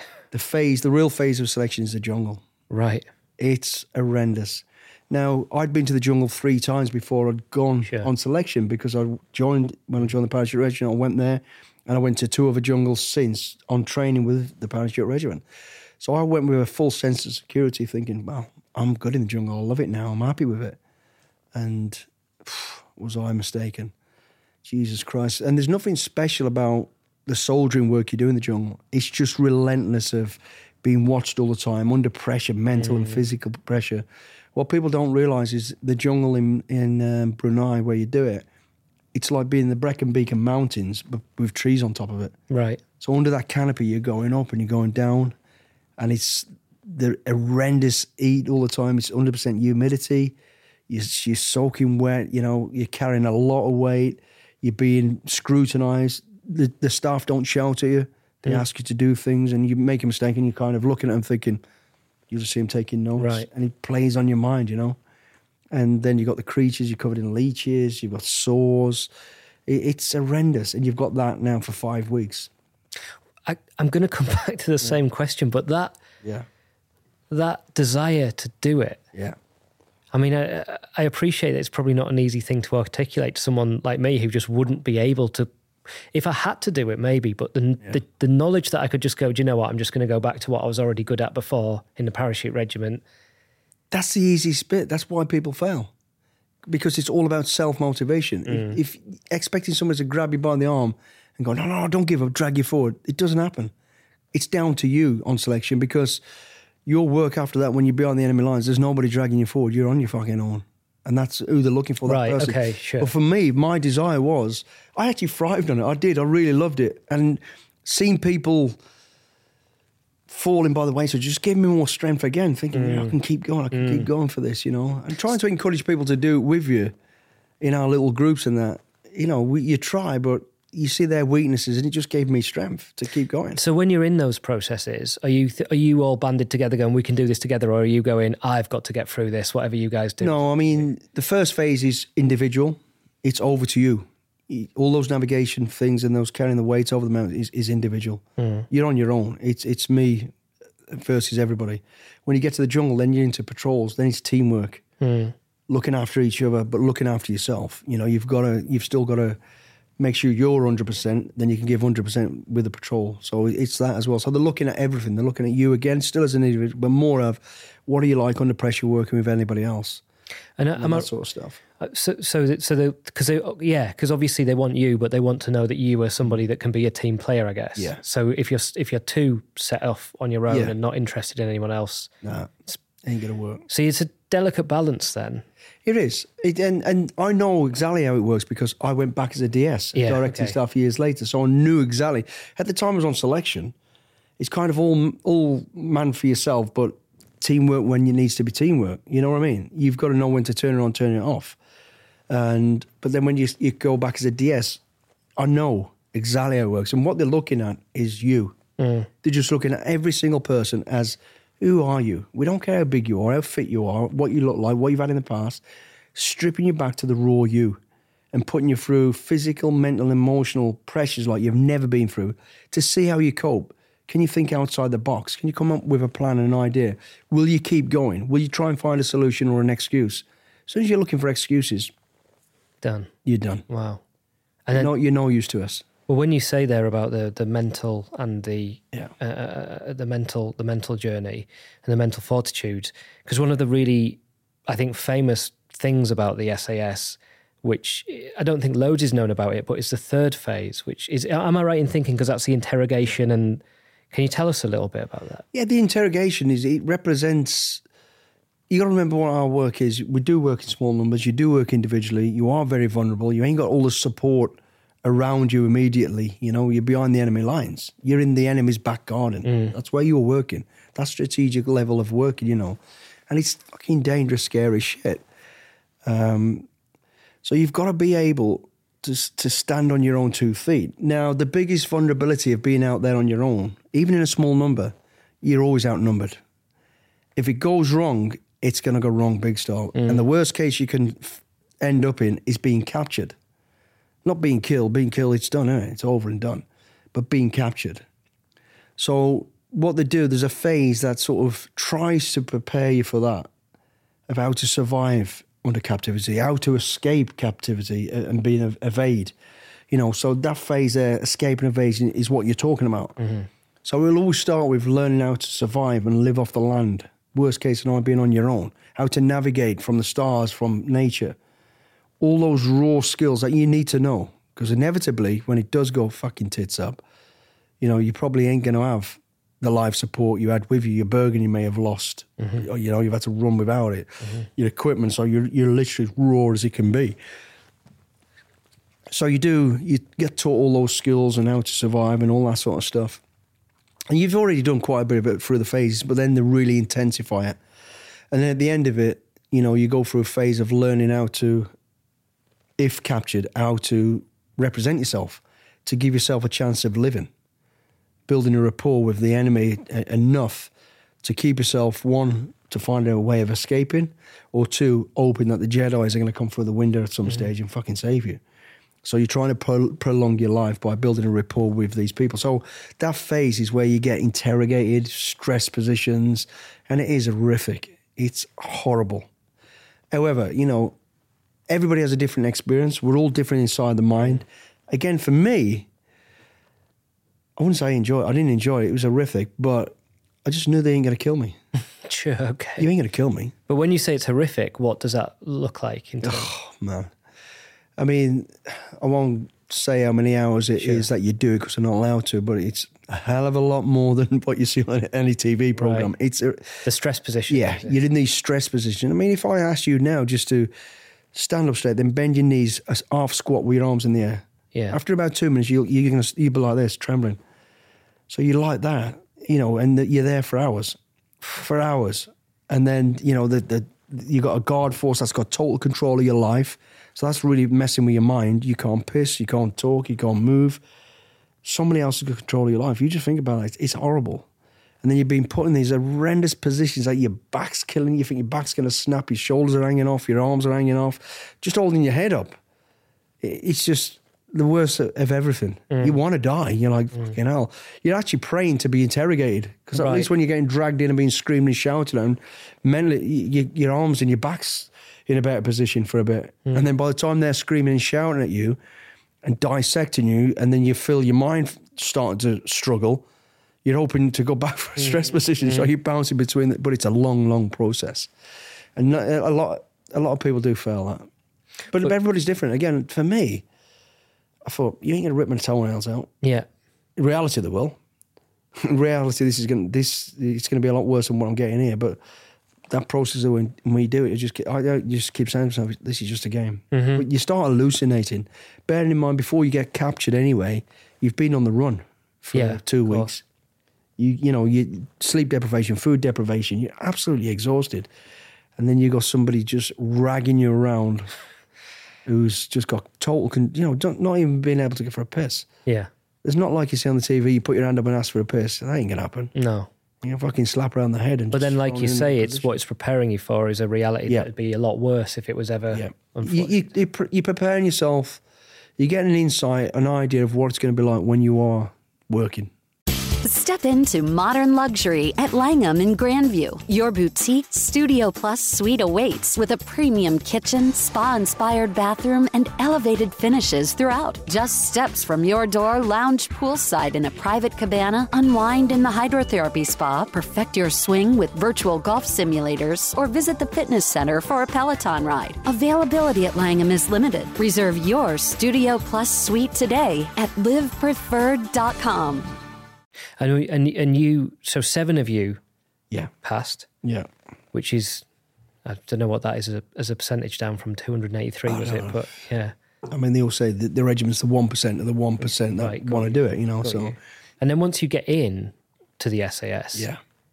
C: The real phase of selection is the jungle.
B: Right.
C: It's horrendous. Now, I'd been to the jungle 3 times before I'd gone on selection because when I joined the Parachute Regiment, I went there and I went to 2 other jungles since on training with the Parachute Regiment. So I went with a full sense of security thinking, well, I'm good in the jungle. I love it now. I'm happy with it. And was I mistaken? Jesus Christ. And there's nothing special about the soldiering work you do in the jungle. It's just relentless of being watched all the time, under pressure, mental and physical pressure. What people don't realise is the jungle in Brunei where you do it, it's like being in the Brecon Beacon Mountains but with trees on top of it.
B: Right.
C: So under that canopy you're going up and you're going down and it's the horrendous heat all the time. It's 100% humidity. You're soaking wet, you're carrying a lot of weight. You're being scrutinised. The staff don't shout at you. They ask you to do things and you make a mistake and you're kind of looking at them thinking, you just see him taking notes.
B: Right.
C: And it plays on your mind, And then you've got the creatures, you're covered in leeches, you've got sores. It's horrendous. And you've got that now for 5 weeks.
B: I'm going to come back to the same question, but that desire to do it.
C: Yeah.
B: I mean, I appreciate that it's probably not an easy thing to articulate to someone like me who just wouldn't be able to. If I had to do it, maybe, but the knowledge that I could just go, do you know what, I'm just going to go back to what I was already good at before in the Parachute Regiment,
C: That's the easiest bit. That's why people fail. Because it's all about self-motivation. If expecting somebody to grab you by the arm and go, no, don't give up, drag you forward, it doesn't happen. It's down to you on selection, because your work after that, when you're behind the enemy lines, there's nobody dragging you forward. You're on your fucking own. And that's who they're looking for, that
B: Right,
C: person.
B: okay, sure.
C: But for me, my desire was, I actually thrived on it. I did. I really loved it. And seeing people falling by the wayside just gave me more strength again, thinking, I can keep going. I can keep going for this, you know. And trying to encourage people to do it with you in our little groups and that. You know, you try, but you see their weaknesses, and it just gave me strength to keep going.
B: So when you're in those processes, are you all banded together going, we can do this together, or are you going, I've got to get through this, whatever you guys do?
C: No, I mean, the first phase is individual. It's over to you. All those navigation things and those carrying the weights over the mountain is individual. You're on your own. It's me versus everybody. When you get to the jungle, then you're into patrols. Then it's teamwork, looking after each other, but looking after yourself. You know, you've still got to make sure you're 100%. Then you can give 100% with the patrol. So it's that as well. So they're looking at everything. They're looking at you again, still as an individual, but more of what are you like under pressure working with anybody else, and that sort of stuff. Because
B: obviously they want you, but they want to know that you are somebody that can be a team player, I guess.
C: Yeah.
B: So if you're too set off on your own and not interested in anyone else,
C: nah, ain't gonna work.
B: See, it's a delicate balance then.
C: It is, and I know exactly how it works because I went back as a DS, directing staff years later, so I knew exactly. At the time I was on selection, it's kind of all man for yourself, but teamwork when it needs to be teamwork. You know what I mean? You've got to know when to turn it on, turn it off. But then when you go back as a DS, I know exactly how it works. And what they're looking at is you. They're just looking at every single person as, who are you? We don't care how big you are, how fit you are, what you look like, what you've had in the past. Stripping you back to the raw you and putting you through physical, mental, emotional pressures like you've never been through to see how you cope. Can you think outside the box? Can you come up with a plan and an idea? Will you keep going? Will you try and find a solution or an excuse? As soon as you're looking for excuses,
B: done.
C: You're done.
B: Wow. And then,
C: you're no use to us.
B: Well, when you say there about the mental and the mental journey and the mental fortitude, because one of the really, I think, famous things about the SAS, which I don't think loads is known about it, but it's the third phase, which is, am I right in thinking, because that's the interrogation, and can you tell us a little bit about that? Yeah,
C: the interrogation it represents, you got to remember what our work is. We do work in small numbers, you do work individually, you are very vulnerable, you ain't got all the support around you immediately, you know, you're behind the enemy lines. You're in the enemy's back garden. That's where you're working. That's strategic level of working, you know. And it's fucking dangerous, scary shit. So you've got to be able to stand on your own 2 feet. Now, the biggest vulnerability of being out there on your own, even in a small number, you're always outnumbered. If it goes wrong, it's going to go wrong big style. And the worst case you can end up in is being captured. Not being killed. Being killed, it's done, isn't it? It's over and done. But being captured. So what they do, there's a phase that sort of tries to prepare you for that, of how to survive under captivity, how to escape captivity and being evade. You know, so that phase there, escape and evasion, is what you're talking about. So we'll always start with learning how to survive and live off the land. Worst case scenario, being on your own. How to navigate from the stars, from nature. All those raw skills that you need to know. Because inevitably, when it does go fucking tits up, you know, you probably ain't going to have the life support you had with you. Your Bergen you may have lost. Or, you know, you've had to run without it. Your equipment, so you're literally raw as it can be. So you get taught all those skills and how to survive and all that sort of stuff. And you've already done quite a bit of it through the phases, but then they really intensify it. And then at the end of it, you know, you go through a phase of learning how to, if captured, how to represent yourself, to give yourself a chance of living, building a rapport with the enemy enough to keep yourself, one, to find a way of escaping, or two, hoping that the Jedis are going to come through the window at some stage and fucking save you. So you're trying to prolong your life by building a rapport with these people. So that phase is where you get interrogated, stress positions, and it is horrific. It's horrible. However, you know, everybody has a different experience. We're all different inside the mind. Again, for me, I wouldn't say I didn't enjoy it. It was horrific, but I just knew they ain't going to kill me.
B: Sure, okay.
C: You ain't going to kill me.
B: But when you say it's horrific, what does that look like?
C: Oh, man. I mean, I won't say how many hours it is that you do it because I'm not allowed to, but it's a hell of a lot more than what you see on any TV program.
B: Right.
C: It's
B: the stress position.
C: Yeah, you're in these stress positions. I mean, if I ask you now just to stand up straight, then bend your knees, half squat with your arms in the air.
B: Yeah.
C: After about 2 minutes, you'll be like this, trembling. So you like that, and you're there for hours. And then, you got a guard force that's got total control of your life. So that's really messing with your mind. You can't piss, you can't talk, you can't move. Somebody else has got control of your life. You just think about it, it's horrible. And then you're being put in these horrendous positions that your back's killing you. You think your back's going to snap, your shoulders are hanging off, your arms are hanging off, just holding your head up. It's just the worst of everything. You want to die. You're like, fucking hell. You're actually praying to be interrogated. Because at least when you're getting dragged in and being screamed and shouted at, mentally, your arms and your back's in a better position for a bit. And then by the time they're screaming and shouting at you and dissecting you, and then you feel your mind starting to struggle, you're hoping to go back for a stress position. So you're bouncing between but it's a long, long process. And a lot of people do fail that. But everybody's different. Again, for me, I thought, you ain't going to rip my toenails out.
B: Yeah.
C: In reality, they will. In reality, it's going to be a lot worse than what I'm getting here. But that process, when you do it, you just keep saying to myself, this is just a game. But you start hallucinating. Bearing in mind, before you get captured anyway, you've been on the run for 2 weeks. You sleep deprivation, food deprivation, you're absolutely exhausted. And then you got somebody just ragging you around who's just got total, not even being able to go for a piss.
B: Yeah.
C: It's not like you see on the TV, you put your hand up and ask for a piss. That ain't going to happen.
B: No.
C: You fucking slap around the head.
B: But then, like you say, it's what it's preparing you for is a reality that would be a lot worse if it was ever...
C: Yeah. You're preparing yourself. You're getting an insight, an idea of what it's going to be like when you are working.
A: Step into modern luxury at Langham in Grandview. Your boutique Studio Plus suite awaits with a premium kitchen, spa-inspired bathroom, and elevated finishes throughout. Just steps from your door, lounge poolside in a private cabana, unwind in the hydrotherapy spa, perfect your swing with virtual golf simulators, or visit the fitness center for a Peloton ride. Availability at Langham is limited. Reserve your Studio Plus suite today at livepreferred.com.
B: And you, so 7 of you passed.
C: Yeah.
B: Which is, I don't know what that is as a percentage down from 283, was it? But yeah.
C: I mean, they all say that the regiment's the 1% of the 1% that want to do it, so.
B: And then once you get in to the SAS,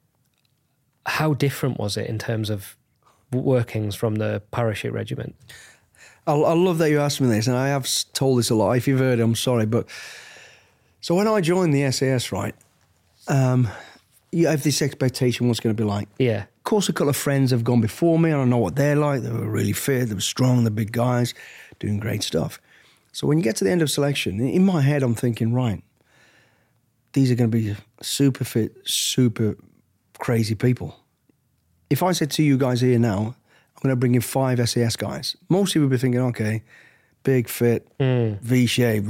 B: how different was it in terms of workings from the parachute regiment?
C: I love that you asked me this, and I have told this a lot. If you've heard it, I'm sorry, but... So when I joined the SAS, right, you have this expectation what's going to be like.
B: Yeah.
C: Of course, a couple of friends have gone before me, and I know what they're like. They were really fit, they were strong, they're big guys, doing great stuff. So when you get to the end of selection, in my head, I'm thinking, right, these are going to be super fit, super crazy people. If I said to you guys here now, I'm going to bring in 5 SAS guys, most people would be thinking, okay, big, fit, V-shape,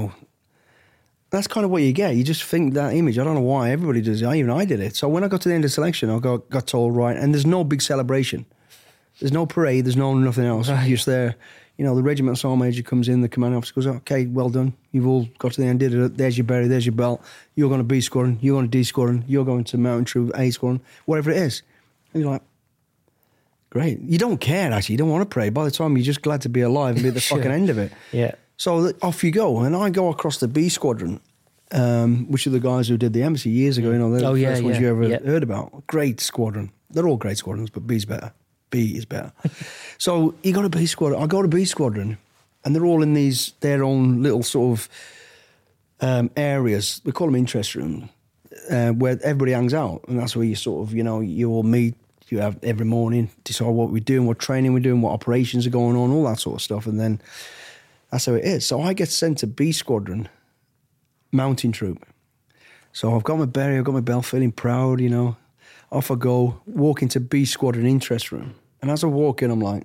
C: that's kind of what you get. You just think that image. I don't know why everybody does it. Even I did it. So when I got to the end of selection, I got told, right, and there's no big celebration. There's no parade. There's nothing else. Right. You're just there. The regimental sergeant major comes in, the commanding officer goes, okay, well done. You've all got to the end, did it. There's your berry, there's your belt. You're going to B squadron, you're going to D squadron, you're going to mountain troop, A squadron, whatever it is. And you're like, great. You don't care, actually. You don't want to pray. By the time you're just glad to be alive and be at the fucking end of it.
B: Yeah.
C: So off you go, and I go across the B squadron, which are the guys who did the embassy years ago. They're the first ones you ever heard about. Great squadron. They're all great squadrons, but B's better. B is better. So you go to B squadron. I go to B squadron, and they're all in their own little sort of areas. We call them interest room, where everybody hangs out, and that's where you sort of you all meet. You have every morning, decide what we're doing, what training we're doing, what operations are going on, all that sort of stuff, and then. That's how it is. So I get sent to B squadron, mountain troop. So I've got my berry, I've got my belt, feeling proud, Off I go, walk into B squadron interest room. And as I walk in, I'm like,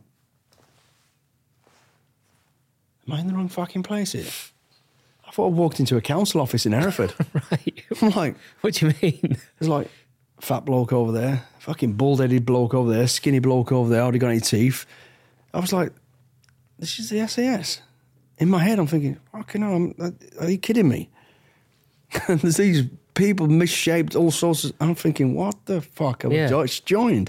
C: am I in the wrong fucking place here? I thought I walked into a council office in Hereford.
B: Right.
C: I'm like...
B: What do you mean?
C: It's like, fat bloke over there, fucking bald-headed bloke over there, skinny bloke over there, hardly got any teeth. I was like, this is the SAS. In my head, I'm thinking, fucking hell, are you kidding me? And there's these people misshaped, all sorts of... I'm thinking, what the fuck have I just joined?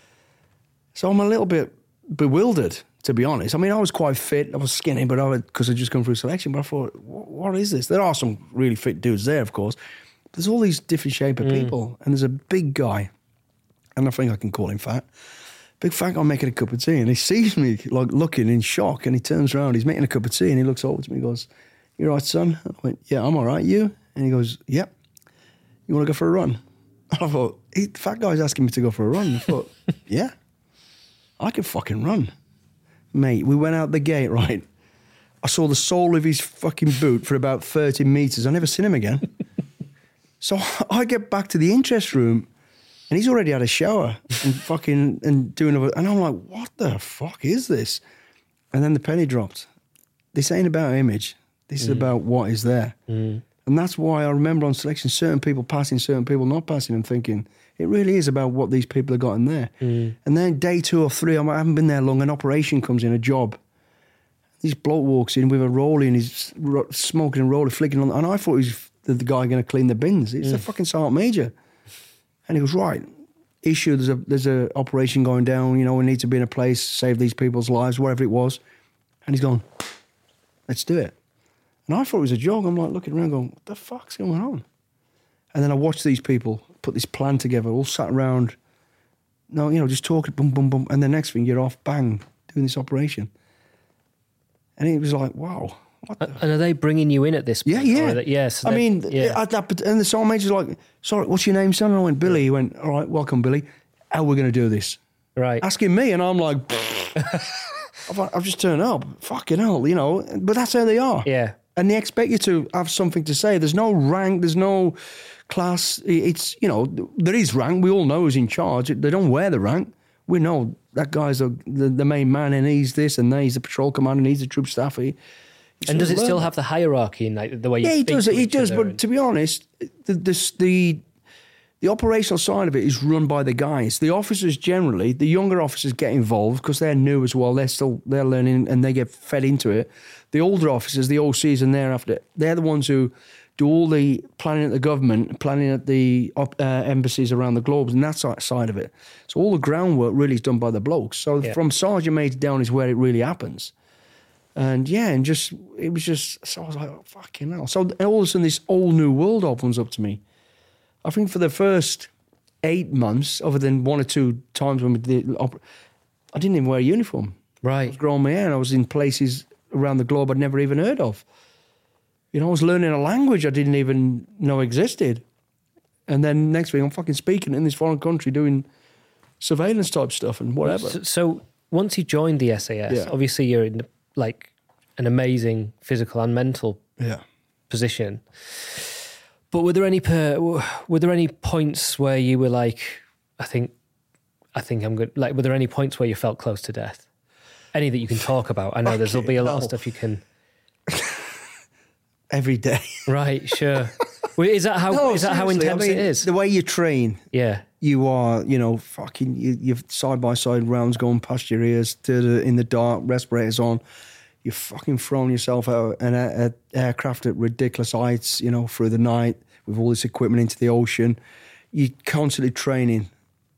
C: So I'm a little bit bewildered, to be honest. I mean, I was quite fit. I was skinny, but because I'd just come through selection. But I thought, what is this? There are some really fit dudes there, of course. There's all these different shape of people. And there's a big guy, and I think I can call him fat. Big fat guy making a cup of tea. And he sees me like looking in shock. And he turns around. He's making a cup of tea. And he looks over to me and goes, "You all right, son?" I went, "Yeah, I'm all right. You?" And he goes, "Yep. You want to go for a run?" And I thought, the fat guy's asking me to go for a run. I thought, yeah, I can fucking run. Mate, we went out the gate, right? I saw the sole of his fucking boot for about 30 metres. I never seen him again. So I get back to the interest room and he's already had a shower and fucking and doing a... And I'm like, what the fuck is this? And then the penny dropped. This ain't about image. This is about what is there. And that's why I remember on selection, certain people passing, certain people not passing, and thinking, it really is about what these people have got in there. And then day 2 or 3, I haven't been there long, an operation comes in, a job. This bloke walks in with a rollie and he's smoking and rolling, flicking on, and I thought he was the guy going to clean the bins. It's the fucking Sergeant Major. And he goes, right, issue, there's a operation going down, you know, we need to be in a place, save these people's lives, whatever it was. And he's gone, let's do it. And I thought it was a joke. I'm like looking around going, what the fuck's going on? And then I watched these people put this plan together, all sat around, just talking, boom, boom, boom. And the next thing, you're off, bang, doing this operation. And it was like, wow.
B: And are they bringing you in at this point?
C: Yeah.
B: So
C: I mean, at that, and the Sergeant Major's like, sorry, what's your name, son? And I went, Billy. He went, all right, welcome, Billy. How are we going to do this?
B: Right.
C: Asking me, and I'm like, I've just turned up. Fucking hell, but that's how they are.
B: Yeah.
C: And they expect you to have something to say. There's no rank, there's no class. It's, there is rank. We all know who's in charge. They don't wear the rank. We know that guy's the main man and he's this and he's the patrol commander and he's the troop staffer.
B: And does it still have the hierarchy in the way you speak?
C: Yeah, it does. But to be honest, the operational side of it is run by the guys. The officers generally, the younger officers get involved because they're new as well. They're learning and they get fed into it. The older officers, the OCs and thereafter, they're the ones who do all the planning at the government, planning at the embassies around the globe, and that side of it. So all the groundwork really is done by the blokes. So from Sergeant Major down is where it really happens. And it was just, so I was like, oh, fucking hell. So all of a sudden this whole new world opens up to me. I think for the first 8 months, other than 1 or 2 times when we did, I didn't even wear a uniform.
B: Right.
C: I was growing my hair and I was in places around the globe I'd never even heard of. I was learning a language I didn't even know existed. And then next thing, I'm fucking speaking in this foreign country doing surveillance type stuff and whatever.
B: So once you joined the SAS, obviously you're in an amazing physical and mental position. But were there any points where you were like, I think I'm good? Like, were there any points where you felt close to death? Any that you can talk about? I know there'll be a lot of stuff you can.
C: Every day.
B: Right, sure. Is that how intense it is?
C: The way you train.
B: Yeah.
C: You are, fucking, you're side-by-side rounds going past your ears in the dark, respirators on. You're fucking throwing yourself out an aircraft at ridiculous heights, through the night with all this equipment into the ocean. You're constantly training.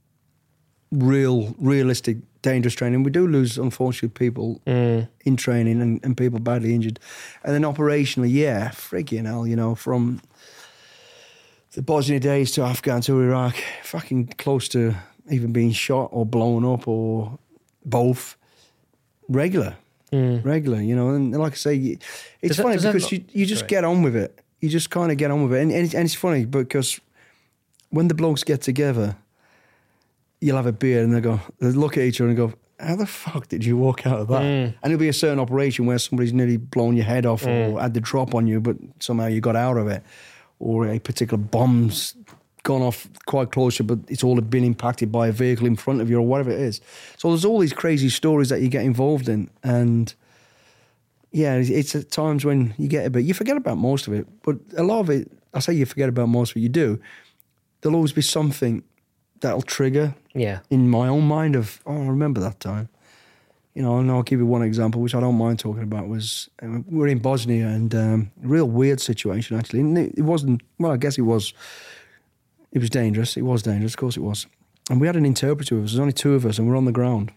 C: Realistic, dangerous training. We do lose, unfortunately, people in training and people badly injured. And then operationally, freaking hell, from the Bosnia days to Afghan to Iraq, fucking close to even being shot or blown up or both. Regular, and like I say, it's funny because you just get on with it. You just kind of get on with it. And it's funny because when the blokes get together, you'll have a beer and they'll look at each other and go, how the fuck did you walk out of that? And it'll be a certain operation where somebody's nearly blown your head off or had the drop on you, but somehow you got out of it. Or a particular bomb's gone off quite closer, but it's all been impacted by a vehicle in front of you or whatever it is. So there's all these crazy stories that you get involved in. And it's at times when you get a bit, you forget about most of it, but a lot of it, I say you forget about most of it, you do. There'll always be something that'll trigger
B: Yeah.
C: in my own mind of, oh, I remember that time. You know, and I'll give you one example, which I don't mind talking about, was we were in Bosnia, and a real weird situation, actually. And it wasn't, well, I guess it was dangerous. It was dangerous, of course it was. And we had an interpreter with us. There's only two of us, and we're on the ground.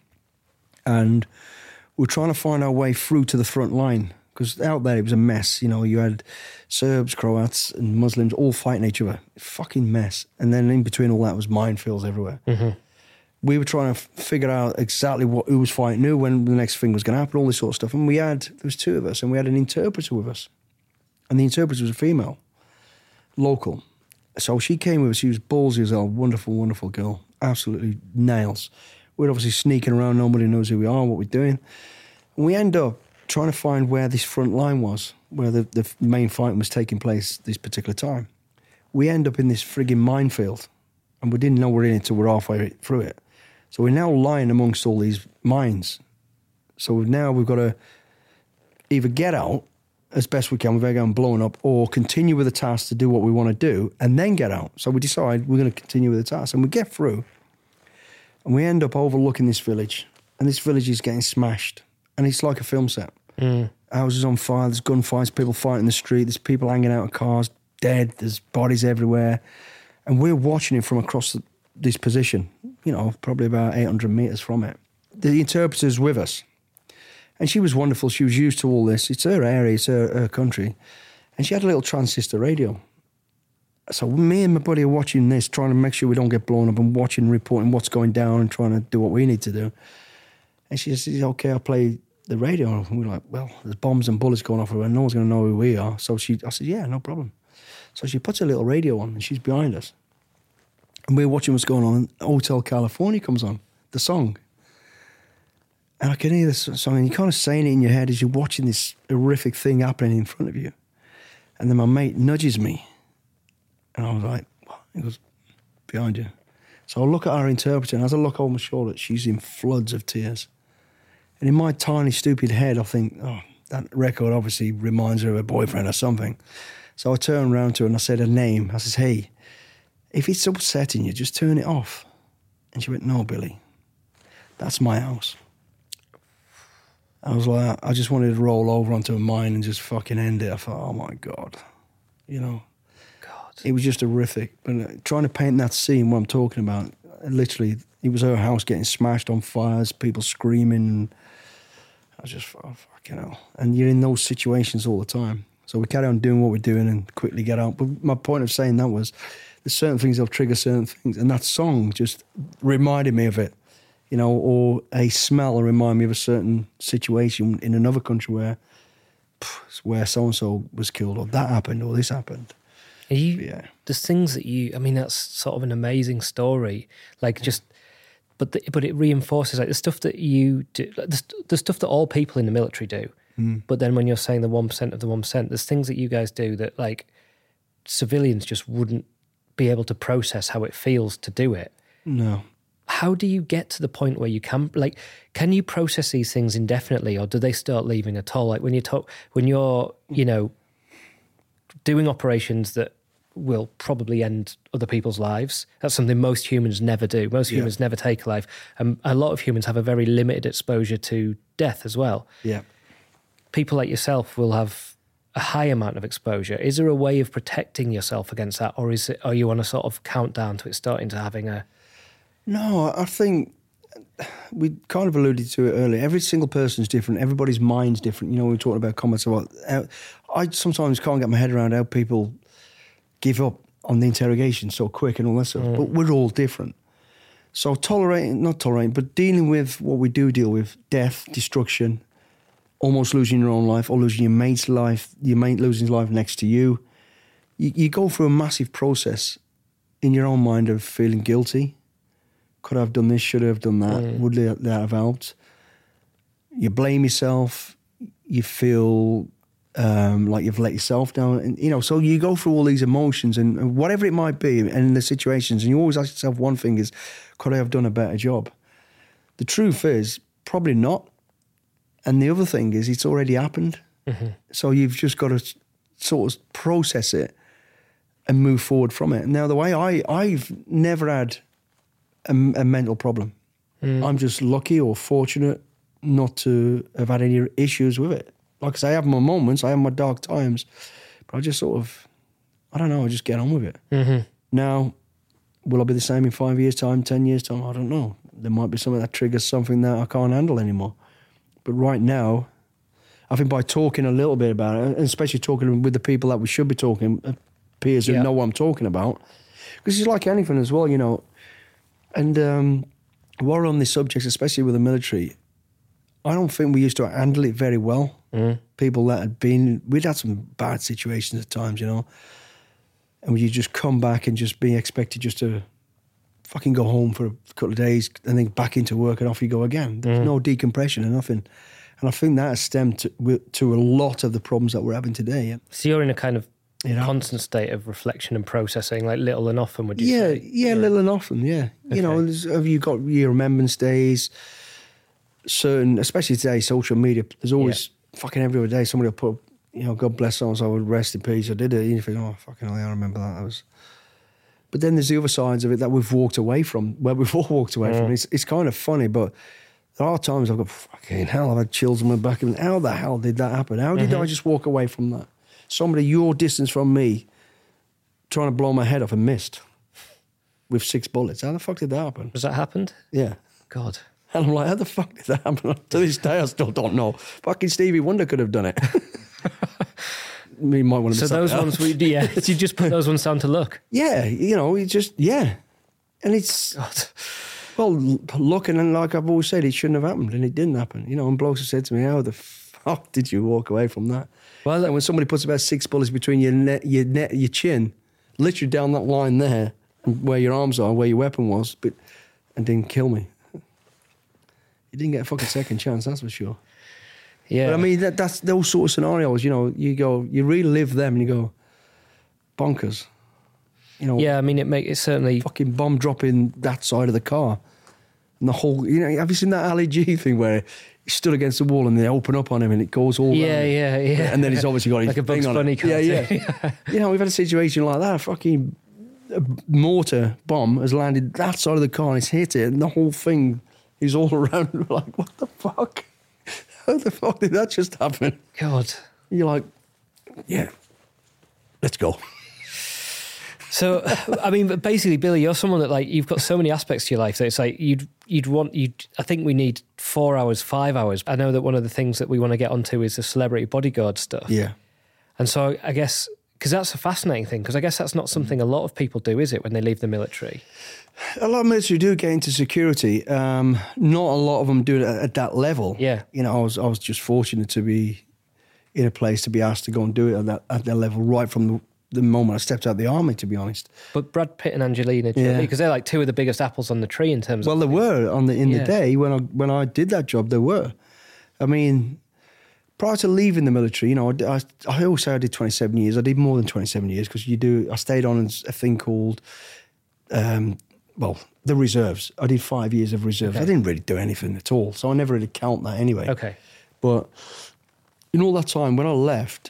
C: And we're trying to find our way through to the front line, because out there it was a mess. You know, you had Serbs, Croats, and Muslims all fighting each other. Fucking mess. And then in between all that was minefields everywhere. Mm-hmm. We were trying to figure out exactly who was fighting who, when the next thing was going to happen, all this sort of stuff. And there was two of us, and we had an interpreter with us. And the interpreter was a female, local. So she came with us. She was ballsy as hell, wonderful, wonderful girl. Absolutely nails. We're obviously sneaking around. Nobody knows who we are, what we're doing. And we end up trying to find where this front line was, where the main fight was taking place this particular time. We end up in this frigging minefield, and we didn't know we're in it till we're halfway through it. So we're now lying amongst all these mines. So now we've got to either get out as best we can without getting blown up, or continue with the task to do what we want to do and then get out. So we decide we're going to continue with the task, and we get through, and we end up overlooking this village, and this village is getting smashed, and it's like a film set. Houses on fire, there's gunfights, people fighting in the street, there's people hanging out of cars, dead, there's bodies everywhere, and we're watching it from across this position, you know, probably about 800 metres from it. The interpreter's with us, and she was wonderful. She was used to all this. It's her area, it's her country. And she had a little transistor radio. So me and my buddy are watching this, trying to make sure we don't get blown up, and watching, reporting what's going down and trying to do what we need to do. And she says, okay, I'll play the radio. And we're like, well, there's bombs and bullets going off everywhere. No one's going to know who we are. So I said, yeah, no problem. So she puts a little radio on, and she's behind us. And we're watching what's going on, and Hotel California comes on, the song. And I can hear this song, and you're kind of saying it in your head as you're watching this horrific thing happening in front of you. And then my mate nudges me. And I was like, what? He goes, behind you. So I look at our interpreter, and as I look over my shoulder, she's in floods of tears. And in my tiny, stupid head, I think, oh, that record obviously reminds her of her boyfriend or something. So I turned around to her and I said her name. I says, hey, if it's upsetting you, just turn it off. And she went, no, Billy, that's my house. I was like, I just wanted to roll over onto a mine and just fucking end it. I thought, oh my God, you know. God. It was just horrific. But trying to paint that scene, what I'm talking about, literally, it was her house getting smashed on fires, people screaming. I was just, oh, fucking hell. And you're in those situations all the time. So we carry on doing what we're doing and quickly get out. But my point of saying that was, there's certain things that'll trigger certain things. And that song just reminded me of it, you know, or a smell will remind me of a certain situation in another country where so-and-so was killed, or that happened, or this happened.
B: There's things that I mean, that's sort of an amazing story. Like but it reinforces like the stuff that you do, like the stuff that all people in the military do. But then when you're saying the 1% of the 1%, there's things that you guys do that like civilians just wouldn't be able to process how it feels to do it.
C: No.
B: How do you get to the point where you can you process these things indefinitely, or do they start leaving at all? Like when you're, you know, doing operations that will probably end other people's lives. That's something most humans never do. Most humans never take a life. And a lot of humans have a very limited exposure to death as well.
C: Yeah.
B: People like yourself will have a high amount of exposure. Is there a way of protecting yourself against that, or are you on a sort of countdown to it starting to having a...
C: No, I think we kind of alluded to it earlier. Every single person's different. Everybody's mind's different. You know, we were talking about comments about... I sometimes can't get my head around how people give up on the interrogation so quick and all that stuff. But we're all different. So not tolerating, but dealing with what we do deal with, death, destruction, almost losing your own life or losing your mate's life, your mate losing his life next to you. You go through a massive process in your own mind of feeling guilty. Could I have done this? Should I have done that? Would that have helped? You blame yourself. You feel like you've let yourself down. And, you know, so you go through all these emotions and whatever it might be and the situations, and you always ask yourself one thing is, could I have done a better job? The truth is, probably not. And the other thing is, it's already happened. Mm-hmm. So you've just got to sort of process it and move forward from it. Now, the way I've never had a mental problem. I'm just lucky or fortunate not to have had any issues with it. Like I say, I have my moments, I have my dark times, but I just sort of, I don't know, I just get on with it.
B: Mm-hmm.
C: Now, will I be the same in 5 years' time, 10 years' time? I don't know. There might be something that triggers something that I can't handle anymore. But right now, I think by talking a little bit about it, and especially talking with the people that we should be talking, peers who know what I'm talking about, because it's like anything as well, you know. And while we're on this subject, especially with the military, I don't think we used to handle it very well. People that we'd had some bad situations at times, you know. And you just come back and just be expected just to fucking go home for a couple of days and then back into work and off you go again. There's no decompression and nothing. And I think that has stemmed to a lot of the problems that we're having today. Yeah.
B: So you're in a kind of constant state of reflection and processing, like little and often, would you say?
C: Yeah, little and often, yeah. Okay. You know, have you got your remembrance days, certain, especially today, social media, there's always fucking every other day somebody will put, you know, God bless someone, so I would rest in peace. I did it. You think, oh, fucking hell, I remember that. But then there's the other sides of it that we've walked away from, where we've all walked away from. It's kind of funny, but there are times I've got, fucking hell, I've had chills on my back. And how the hell did that happen? How did I just walk away from that? Somebody your distance from me trying to blow my head off and missed with 6 bullets. How the fuck did that happen?
B: Has that happened?
C: Yeah.
B: God.
C: And I'm like, how the fuck did that happen? To this day, I still don't know. Fucking Stevie Wonder could have done it. You might want to.
B: So those ones, did you just put those ones down to luck?
C: Yeah, you know, and it's
B: God.
C: Well, looking and like I've always said, it shouldn't have happened, and it didn't happen. You know, and blokes have said to me, "How the fuck did you walk away from that?" Well, and when somebody puts about 6 bullets between your chin, literally down that line there, where your arms are, where your weapon was, and didn't kill me. You didn't get a fucking second chance, that's for sure.
B: Yeah,
C: but I mean that's those sort of scenarios. You know, you relive them, and you go bonkers. You know,
B: yeah. I mean, it certainly
C: fucking bomb dropping that side of the car, and the whole. You know, have you seen that Ali G thing where he stood against the wall and they open up on him and it goes all
B: yeah,
C: and then he's obviously got his
B: like a Bugs
C: thing on
B: Bunny
C: it. Yeah. You know, we've had a situation like that. A fucking mortar bomb has landed that side of the car and it's hit it, and the whole thing is all around. Like, what the fuck? How the fuck did that just happen?
B: God.
C: You're like, yeah, let's go.
B: So, I mean, but basically, Billy, you're someone that, like, you've got so many aspects to your life that it's like I think we need 4 hours, 5 hours. I know that one of the things that we want to get onto is the celebrity bodyguard stuff.
C: Yeah.
B: And so I guess, because that's a fascinating thing, because I guess that's not something a lot of people do, is it, when they leave the military?
C: A lot of military do get into security. Not a lot of them do it at that level.
B: Yeah.
C: You know, I was just fortunate to be in a place to be asked to go and do it at that level right from the moment I stepped out of the army, to be honest.
B: But Brad Pitt and Angelina Jolie, because they're like two of the biggest apples on the tree in terms of...
C: Well, they were in the day when I did that job, they were. I mean, prior to leaving the military, you know, I always say I did 27 years. I did more than 27 years because I stayed on a thing called, the reserves. I did 5 years of reserves. Okay. I didn't really do anything at all, so I never really count that anyway.
B: Okay.
C: But in all that time, when I left,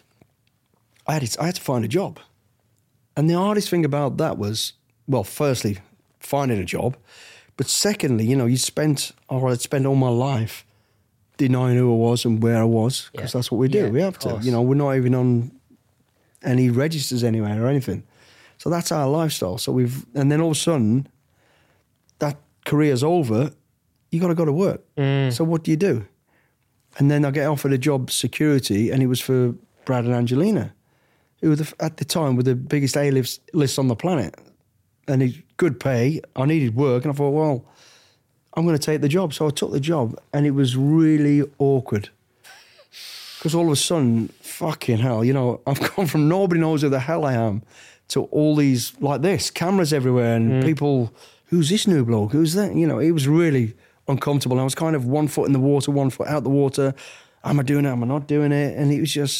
C: I had to find a job. And the hardest thing about that was, well, firstly, finding a job. But secondly, you know, I'd spent all my life denying who I was and where I was, because that's what we do. We have to. You know, we're not even on any registers anywhere or anything. So that's our lifestyle. And then all of a sudden, that career's over, you got to go to work. So what do you do? And then I get offered a job security, and it was for Brad and Angelina, who were at the time were the biggest A-lists on the planet. And good pay, I needed work, and I thought, well, I'm going to take the job. So I took the job, and it was really awkward. Because all of a sudden, fucking hell, you know, I've gone from nobody knows who the hell I am to all these, like this, cameras everywhere, and people, who's this new bloke? Who's that? You know, it was really uncomfortable. I was kind of 1 foot in the water, 1 foot out the water. Am I doing it? Am I not doing it? And it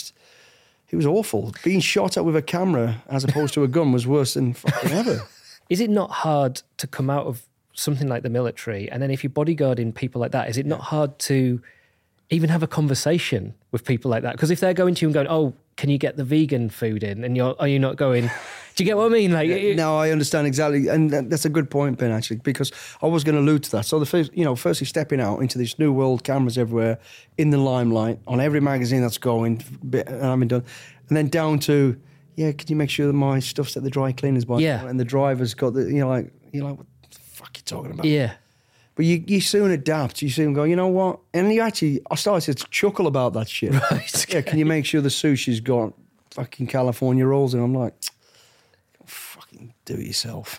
C: was awful. Being shot at with a camera as opposed to a gun was worse than fucking ever.
B: Is it not hard to come out of something like the military, and then if you're bodyguarding people like that, is it not hard to even have a conversation with people like that? Because if they're going to you and going, oh, can you get the vegan food in? And are you not going, Do you get what I mean? Like,
C: No, I understand exactly, and that's a good point, Ben. Actually, because I was going to allude to that. So the first, firstly stepping out into this new world, cameras everywhere, in the limelight, on every magazine that's going, and I mean done, and then down to, can you make sure that my stuff's at the dry cleaners by now? And the driver's got the, you're like, what the fuck are you talking about?
B: Yeah.
C: But you soon adapt. You soon go, you know what? And I started to chuckle about that shit.
B: Right.
C: Yeah, can you make sure the sushi's got fucking California rolls? And I'm like, fucking do it yourself.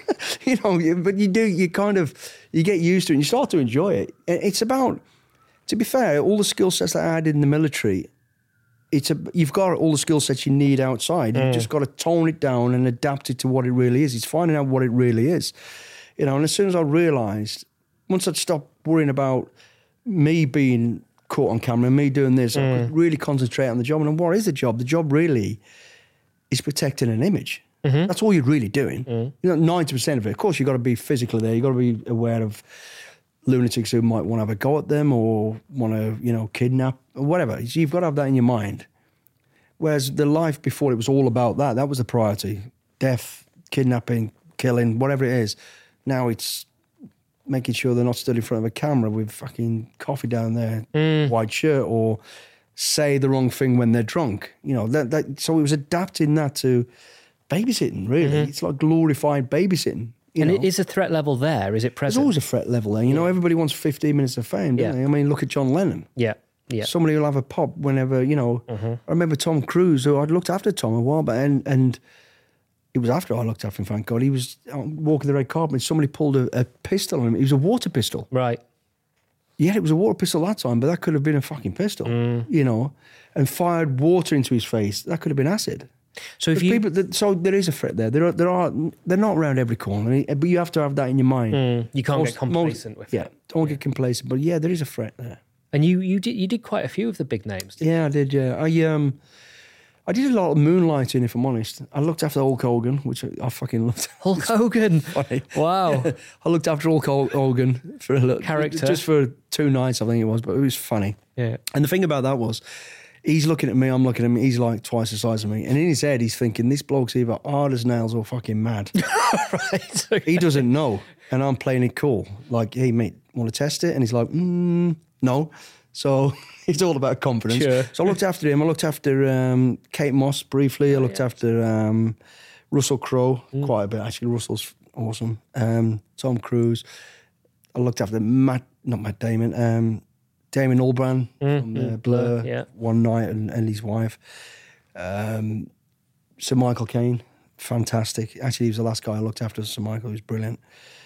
C: But you get used to it and you start to enjoy it. It's about, to be fair, all the skill sets that I had in the military, you've got all the skill sets you need outside. You've just got to tone it down and adapt it to what it really is. It's finding out what it really is. And as soon as I realised, once I'd stopped worrying about me being caught on camera and me doing this, I could really concentrate on the job. And what is the job? The job really is protecting an image. Mm-hmm. That's all you're really doing. 90% of it. Of course, you've got to be physically there. You've got to be aware of lunatics who might want to have a go at them or want to, kidnap or whatever. You've got to have that in your mind. Whereas the life before, it was all about that. That was the priority. Death, kidnapping, killing, whatever it is. Now it's making sure they're not stood in front of a camera with fucking coffee down their white shirt or say the wrong thing when they're drunk. So it was adapting that to babysitting, really. Mm-hmm. It's like glorified babysitting.
B: Is the threat level there? Is it present?
C: There's always a threat level there. Everybody wants 15 minutes of fame, don't they? I mean, look at John Lennon.
B: Yeah. Yeah.
C: Somebody will have a pop whenever, I remember Tom Cruise, who I'd looked after Tom a while back, and it was after I looked after him, thank God. He was walking the red carpet and somebody pulled a pistol on him. It was a water pistol.
B: Right.
C: Yeah, it was a water pistol that time, but that could have been a fucking pistol, and fired water into his face. That could have been acid. So so there is a threat there. They're not around every corner, but you have to have that in your mind.
B: You can't get complacent with it.
C: Yeah, don't get complacent. But yeah, there is a threat there.
B: And you did quite a few of the big names. Didn't
C: you? I did. Yeah, I did a lot of moonlighting, if I'm honest. I looked after Hulk Hogan, which I fucking loved.
B: Hulk Hogan? Wow.
C: I looked after Hulk Hogan for a little... Character. Just for 2 nights, I think it was, but it was funny.
B: Yeah.
C: And the thing about that was, he's looking at me, I'm looking at him, he's like twice the size of me. And in his head, he's thinking, this bloke's either hard as nails or fucking mad.
B: Right. Okay.
C: He doesn't know. And I'm playing it cool. Like, hey, mate, want to test it? And he's like, no. So it's all about confidence.
B: Sure.
C: So I looked after him. I looked after Kate Moss briefly. I looked after Russell Crowe quite a bit, actually. Russell's awesome. Tom Cruise. I looked after not Matt Damon, Damon Albarn from Blur, One Night and his wife. Sir Michael Caine, fantastic. Actually, he was the last guy I looked after. Sir Michael, he was brilliant.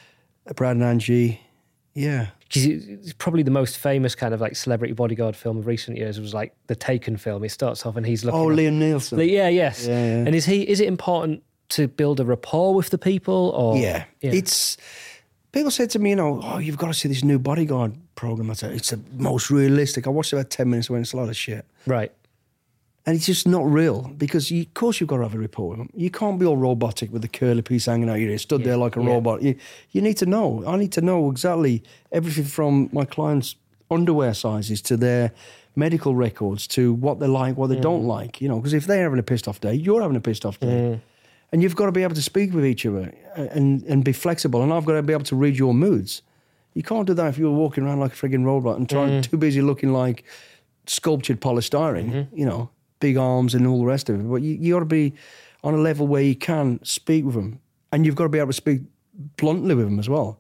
C: Brad and Angie, yeah.
B: It's probably the most famous kind of like celebrity bodyguard film of recent years was like the Taken film. It starts off and he's looking...
C: Liam Neeson.
B: Yes.
C: Yeah.
B: And is it important to build a rapport with the people? Or
C: Yeah. It's... People said to me, you've got to see this new bodyguard program. I said, it's the most realistic. I watched about 10 minutes when it's a lot of shit.
B: Right.
C: And it's just not real because, of course, you've got to have a rapport with them. You can't be all robotic with the curly piece hanging out your ear, stood there like a robot. You need to know. I need to know exactly everything from my clients' underwear sizes to their medical records to what they like, what they don't like. Because if they're having a pissed off day, you're having a pissed off day. And you've got to be able to speak with each other and be flexible. And I've got to be able to read your moods. You can't do that if you're walking around like a frigging robot and too busy looking like sculptured polystyrene, big arms and all the rest of it. But you got to be on a level where you can speak with them. And you've got to be able to speak bluntly with them as well.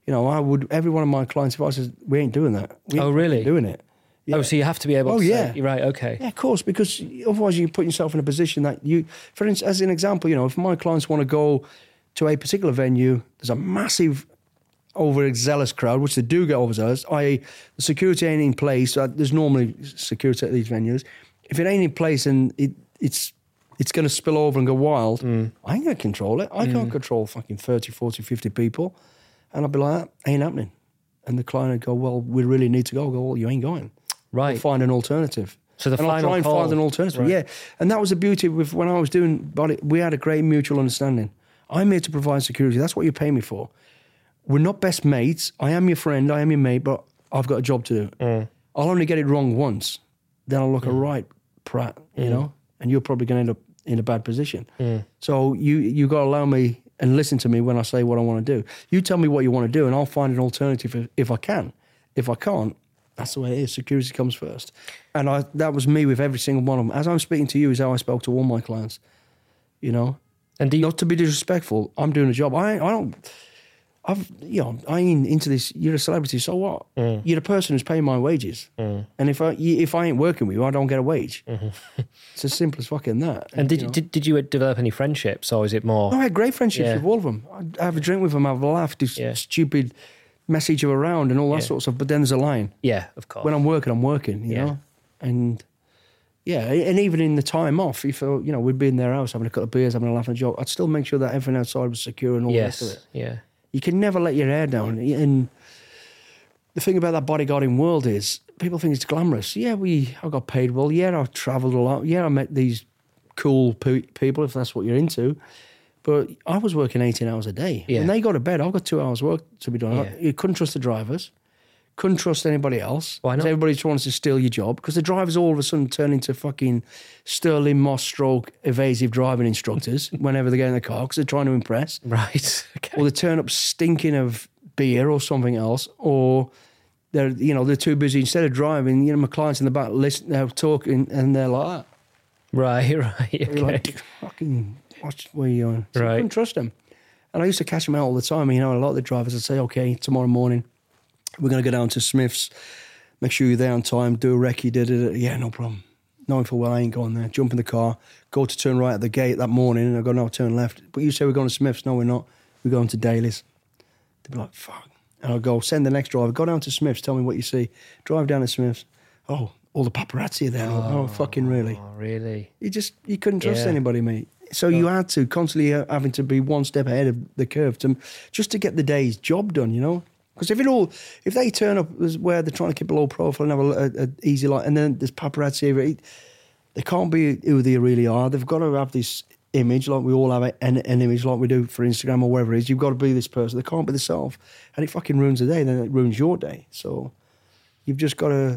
C: Every one of my clients, if I says, we ain't doing that. We ain't
B: really?
C: doing it. Yeah.
B: Oh, so you have to be able to say, right, okay.
C: Yeah, of course, because otherwise you put yourself in a position that for instance, as an example, if my clients want to go to a particular venue, there's a massive overzealous crowd, which they do get overzealous, i.e. the security ain't in place. There's normally security at these venues. If it ain't in place and it's going to spill over and go wild, I ain't going to control it. I can't control fucking 30, 40, 50 people. And I'd be like, ain't happening. And the client would go, well, we really need to go. I go, well, you ain't going.
B: Right.
C: We'll find an alternative.
B: So the final
C: I'll try and
B: call.
C: find an alternative.
B: Right.
C: Yeah. And that was the beauty with when I was doing body. We had a great mutual understanding. I'm here to provide security. That's what you pay me for. We're not best mates. I am your friend. I am your mate, but I've got a job to do. I'll only get it wrong once. Then I'll look a right prat, and you're probably going to end up in a bad position. So you got to allow me and listen to me when I say what I want to do. You tell me what you want to do, and I'll find an alternative if I can. If I can't, that's the way it is. Security comes first. And that was me with every single one of them. As I'm speaking to you is how I spoke to all my clients, you know. And not to be disrespectful, I'm doing a job. I ain't into this. You're a celebrity, so what? You're the person who's paying my wages. And if I ain't working with you, I don't get a wage. It's as simple as fucking that.
B: And did you develop any friendships, or is it more?
C: No, I had great friendships with all of them. I have a drink with them, have a laugh, do stupid message you around and all that sort of stuff. But then there's a line.
B: Yeah, of course.
C: When I'm working, you know? And and even in the time off, if we'd be in their house having a couple of beers, having a laugh and a joke, I'd still make sure that everything outside was secure and all the rest of it.
B: Yeah.
C: You can never let your hair down. And the thing about that bodyguarding world is people think it's glamorous. Yeah, I got paid well. Yeah, I travelled a lot. Yeah, I met these cool people, if that's what you're into. But I was working 18 hours a day.
B: Yeah.
C: When they go to bed, I've got 2 hours work to be done.
B: Yeah.
C: You couldn't trust the drivers. Couldn't trust anybody else.
B: Why not?
C: Everybody just wants to steal your job because the drivers all of a sudden turn into fucking Sterling Moss stroke evasive driving instructors whenever they get in the car because they're trying to impress.
B: Right. Okay.
C: Or they turn up stinking of beer or something else, or they're too busy. Instead of driving, my clients in the back they're talking and they're like that.
B: Right. Okay.
C: You're like, fucking watch where you're on. So
B: right.
C: I couldn't trust them. And I used to catch them out all the time. A lot of the drivers would say, okay, tomorrow morning, we're going to go down to Smith's, make sure you're there on time, do a recce, yeah, no problem. Knowing full well I ain't going there. Jump in the car, go to turn right at the gate that morning, and I go, no, turn left. But you say we're going to Smith's. No, we're not. We're going to Daly's. They'd be like, fuck. And I'll go, send the next driver, go down to Smith's, tell me what you see. Drive down to Smith's. Oh, all the paparazzi are there. Oh, fucking really?
B: Oh, really?
C: You couldn't trust anybody, mate. So you had to constantly having to be one step ahead of the curve just to get the day's job done, Because if they turn up where they're trying to keep a low profile and have a easy life, and then there's paparazzi, they can't be who they really are. They've got to have this image, like we all have an image, like we do for Instagram or wherever it is. You've got to be this person. They can't be themselves, and it fucking ruins the day. Then it ruins your day. So you've just got to,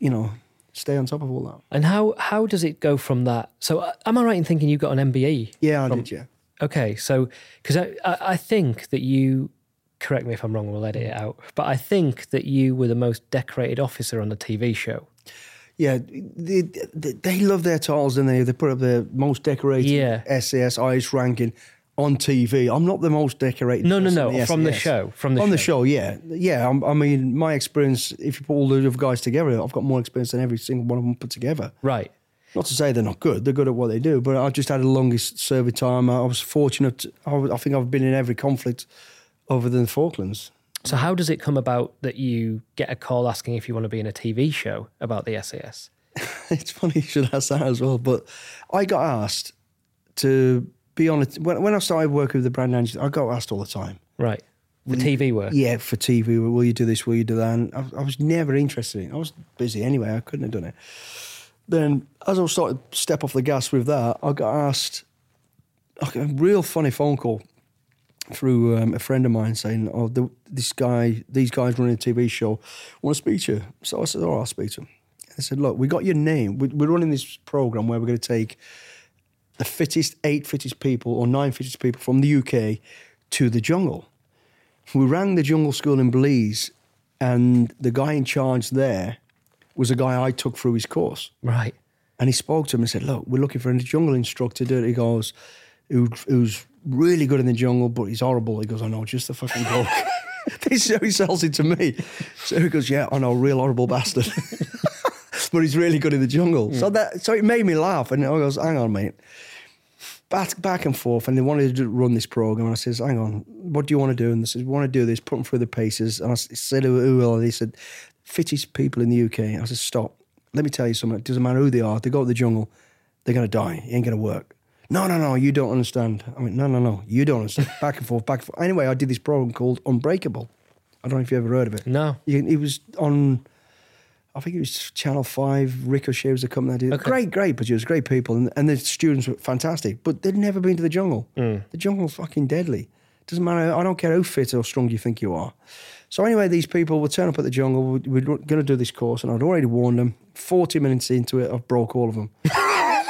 C: stay on top of all that.
B: And how does it go from that? So am I right in thinking you got an MBE?
C: Yeah, I did. Yeah.
B: Okay, so because I think that you. Correct me if I'm wrong, we'll edit it out. But I think that you were the most decorated officer on the TV show.
C: Yeah, they love their titles, don't they? They put up the most decorated SAS highest ranking on TV. I'm not the most decorated.
B: No, from the show. From the show,
C: yeah. I mean, my experience, if you put all the other guys together, I've got more experience than every single one of them put together.
B: Right.
C: Not to say they're not good. They're good at what they do, but I just had the longest service time. I was fortunate. I think I've been in every conflict other than the Falklands.
B: So how does it come about that you get a call asking if you want to be in a TV show about the SAS?
C: It's funny you should ask that as well, but I got asked to be on it. When I started working with the brand agency, I got asked all the time.
B: Right. For TV work?
C: Yeah, for TV. Will you do this? Will you do that? And I was never interested in it. I was busy anyway. I couldn't have done it. Then as I was starting to step off the gas with that, I got asked a real funny phone call through a friend of mine saying, these guys running a TV show want to speak to you. So I said, I'll speak to them. I said, look, we got your name. We're running this program where we're going to take the 8 fittest people or 9 fittest people from the UK to the jungle. We rang the jungle school in Belize, and the guy in charge there was a guy I took through his course.
B: Right.
C: And he spoke to him and said, look, we're looking for a jungle instructor. He goes, who's really good in the jungle, but he's horrible. He goes, I know, just the fucking bloke. This is how he sells it to me. So he goes, yeah, I know, real horrible bastard. But he's really good in the jungle. Mm. So it made me laugh. And I goes, hang on, mate. Back and forth. And they wanted to run this program. And I says, hang on, what do you want to do? And they said, we want to do this, put them through the paces. And I said, who will? And they said, fittest people in the UK. I said, stop. Let me tell you something. It doesn't matter who they are. They go to the jungle, they're going to die. It ain't going to work. No, you don't understand. I mean, no, you don't understand. Back and forth. Anyway, I did this program called Unbreakable. I don't know if you ever heard of it.
B: No.
C: It was on, I think it was Channel 5, Ricochet was the company that did it. Okay. Great producers, great people, and the students were fantastic, but they'd never been to the jungle. Mm. The jungle's fucking deadly. Doesn't matter, I don't care how fit or strong you think you are. So anyway, these people would turn up at the jungle, we're going to do this course, and I'd already warned them. 40 minutes into it, I've broke all of them.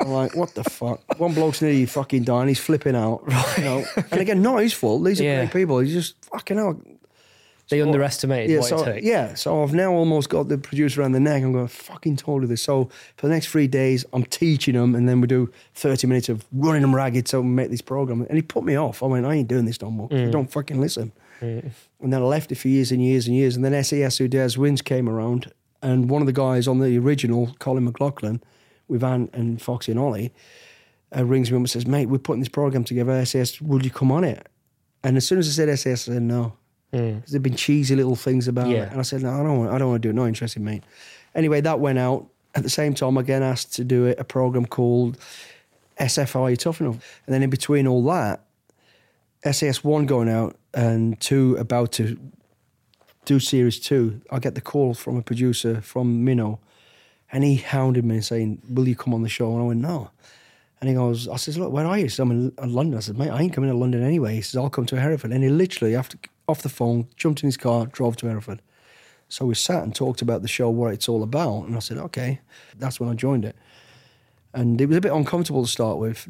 C: I'm like, what the fuck? One bloke's nearly fucking dying. He's flipping out. Right. You know? And again, not his fault. These are great people. He's just fucking out.
B: They underestimated what it took.
C: Yeah, so I've now almost got the producer around the neck. I'm going, fucking told you this. So for the next 3 days, I'm teaching them, and then we do 30 minutes of running them ragged so we make this program. And he put me off. I went, I ain't doing this no more. You don't fucking listen. And then I left it for years and years and years. And then SAS Who Dares Wins came around, and one of the guys on the original, Colin McLaughlin, with Ant and Foxy and Ollie, rings me up and says, mate, we're putting this program together, SAS, will you come on it? And as soon as I said SAS, I said no. Because there'd been cheesy little things about it. And I said, no, I don't want to do it. Not interested, mate. Anyway, that went out. At the same time, I again asked to do a program called SF, Are You Tough Enough? And then in between all that, SAS 1 going out and 2 about to do Series 2, I get the call from a producer from Minnow, and he hounded me saying, will you come on the show? And I went, no. And he goes, I says, look, where are you? He says, I'm in London. I said, mate, I ain't coming to London anyway. He says, I'll come to Hereford. And he literally, off the phone, jumped in his car, drove to Hereford. So we sat and talked about the show, what it's all about. And I said, okay. That's when I joined it. And it was a bit uncomfortable to start with.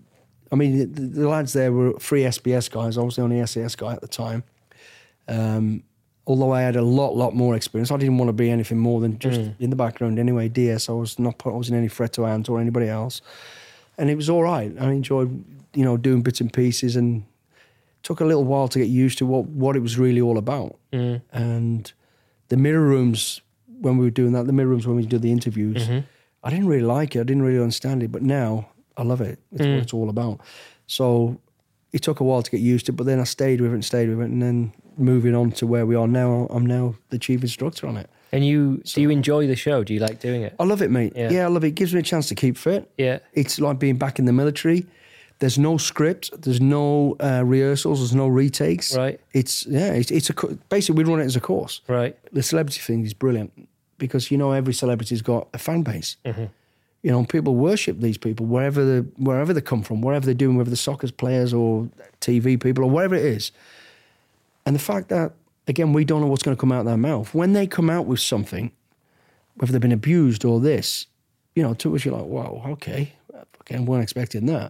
C: The lads there were 3 SBS guys. I was the only SAS guy at the time. Although I had a lot more experience. I didn't want to be anything more than just in the background anyway. DS, I wasn't any threat to Ant or anybody else. And it was all right. I enjoyed, doing bits and pieces, and took a little while to get used to what it was really all about. And the mirror rooms, when we were doing that, when we did the interviews, I didn't really like it. I didn't really understand it. But now I love it. It's what it's all about. So it took a while to get used to it, but then I stayed with it. And then moving on to where we are now, I'm now the chief instructor on it.
B: And do you enjoy the show? Do you like doing it?
C: I love it, mate. Yeah, I love it. It gives me a chance to keep fit. Yeah. It's like being back in the military. There's no script. There's no rehearsals. There's no retakes. Right. Basically we run it as a course. Right. The celebrity thing is brilliant because every celebrity's got a fan base. People worship these people wherever they come from, wherever they're doing, whether they're soccer players or TV people or whatever it is. And the fact that, again, we don't know what's going to come out of their mouth. When they come out with something, whether they've been abused or this, to us you're like, wow, okay, I weren't expecting that.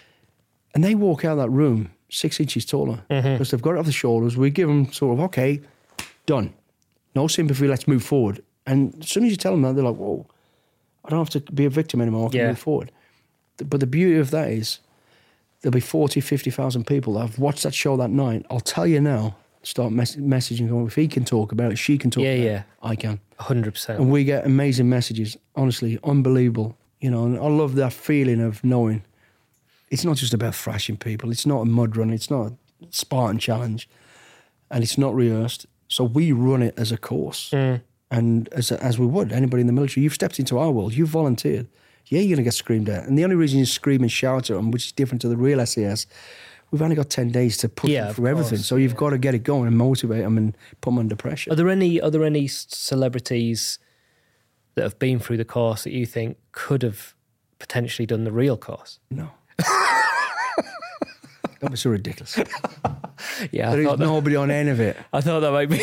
C: And they walk out of that room 6 inches taller because they've got it off the shoulders. We give them sort of, okay, done. No sympathy, let's move forward. And as soon as you tell them that, they're like, whoa, I don't have to be a victim anymore, I can move forward. But the beauty of that is there'll be 40, 50,000 people that have watched that show that night. I'll tell you now, start messaging, going, if he can talk about it, she can talk about it, I can.
B: 100%.
C: And we get amazing messages, honestly, unbelievable. And I love that feeling of knowing it's not just about thrashing people. It's not a mud run. It's not a Spartan challenge. And it's not rehearsed. So we run it as a course. And as we would, anybody in the military, you've stepped into our world, you've volunteered. Yeah, you're going to get screamed at. And the only reason you scream and shout at them, which is different to the real SAS, we've only got 10 days to put them through everything. So you've got to get it going and motivate them and put them under pressure.
B: Are there any celebrities that have been through the course that you think could have potentially done the real course?
C: No. That was so ridiculous.
B: There
C: is nobody on any of it.
B: I thought that might be.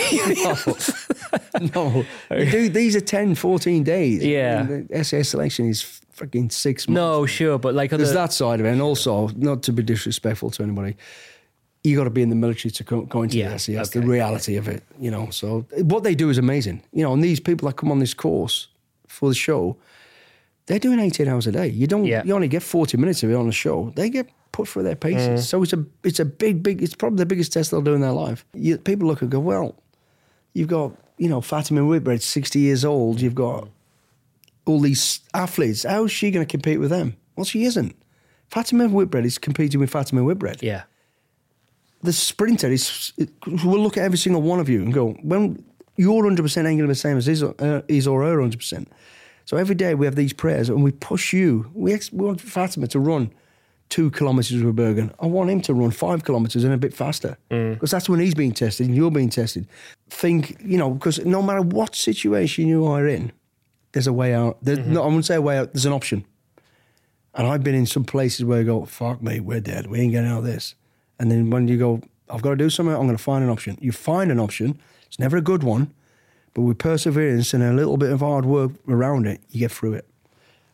C: No. Dude, these are 10, 14 days. Yeah. The SAS selection is freaking 6 months.
B: No, sure, but there's
C: that side of it. And also, not to be disrespectful to anybody, you got to be in the military to go into the SAS. The reality of it, So what they do is amazing. And these people that come on this course for the show, they're doing 18 hours a day. You only get 40 minutes of it on the show. They get put through their paces. So it's a big, it's probably the biggest test they'll do in their life. People look and go, well, you've got, Fatima Whitbread, 60 years old. You've got all these athletes. How is she going to compete with them? Well, she isn't. Fatima Whitbread is competing with Fatima Whitbread. Yeah. The sprinter will look at every single one of you and go, when your 100% ain't going to be the same as his or her 100%. So every day we have these prayers and we push you. We want Fatima to run 2 kilometres with Bergen. I want him to run 5 kilometres and a bit faster because that's when he's being tested and you're being tested. Think, because no matter what situation you are in, there's a way out. I wouldn't say a way out, there's an option. And I've been in some places where you go, fuck me, we're dead. We ain't getting out of this. And then when you go, I've got to do something, I'm going to find an option. You find an option. It's never a good one, but with perseverance and a little bit of hard work around it, you get through it.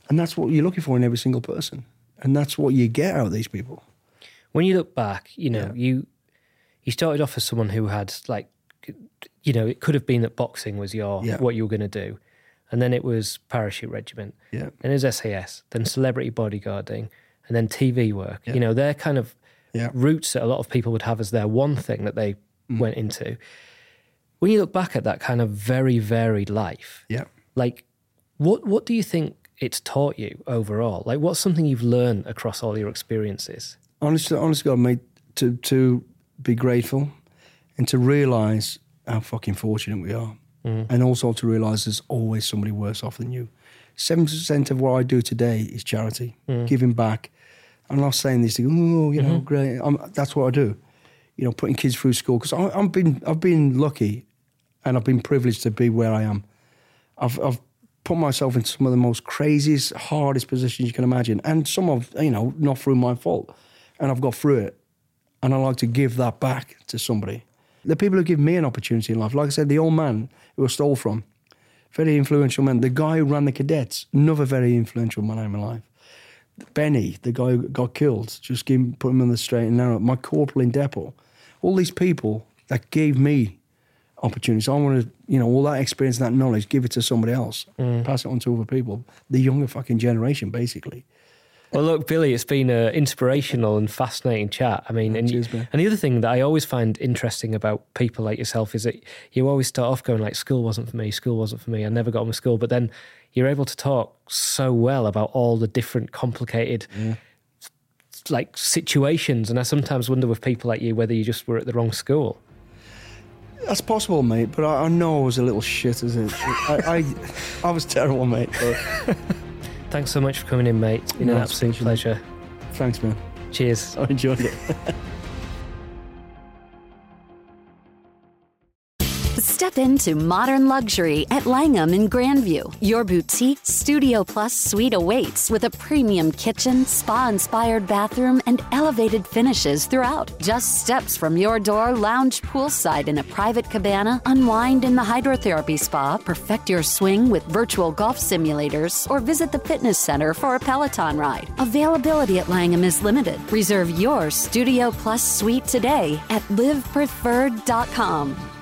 C: And that's what you're looking for in every single person. And that's what you get out of these people.
B: When you look back, you started off as someone who had it could have been that boxing was what you were going to do. And then it was parachute regiment.
C: Yeah.
B: Then it was SAS, then celebrity bodyguarding, and then TV work. Yeah. They're kind of routes that a lot of people would have as their one thing that they went into. When you look back at that kind of very varied life, what do you think it's taught you overall? Like, what's something you've learned across all your experiences? Honestly,
C: God, mate, to be grateful and to realise how fucking fortunate we are. And also to realise there's always somebody worse off than you. 70% of what I do today is charity, giving back. I'm not saying this to go, great. That's what I do. Putting kids through school. Because I've been lucky and I've been privileged to be where I am. I've put myself in some of the most craziest, hardest positions you can imagine. And some of, not through my fault. And I've got through it. And I like to give that back to somebody. The people who give me an opportunity in life, like I said, the old man who I stole from, very influential man. The guy who ran the cadets, another very influential man in my life. Benny, the guy who got killed, just put him on the straight and narrow. My corporal in depot. All these people that gave me opportunities. I want to, all that experience and that knowledge, give it to somebody else. Pass it on to other people. The younger fucking generation, basically.
B: Well, look, Billy, it's been an inspirational and fascinating chat. I mean, and the other thing that I always find interesting about people like yourself is that you always start off going like, school wasn't for me, I never got on with school. But then you're able to talk so well about all the different complicated situations. And I sometimes wonder with people like you whether you just were at the wrong school.
C: That's possible, mate, but I know I was a little shit as it. I was terrible, mate. But...
B: Thanks so much for coming in, mate. It's been an absolute pleasure.
C: Thanks, man.
B: Cheers.
C: I enjoyed it.
A: Step into modern luxury at Langham in Grandview. Your boutique Studio Plus suite awaits with a premium kitchen, spa-inspired bathroom, and elevated finishes throughout. Just steps from your door, lounge poolside in a private cabana, unwind in the hydrotherapy spa, perfect your swing with virtual golf simulators, or visit the fitness center for a Peloton ride. Availability at Langham is limited. Reserve your Studio Plus suite today at livepreferred.com.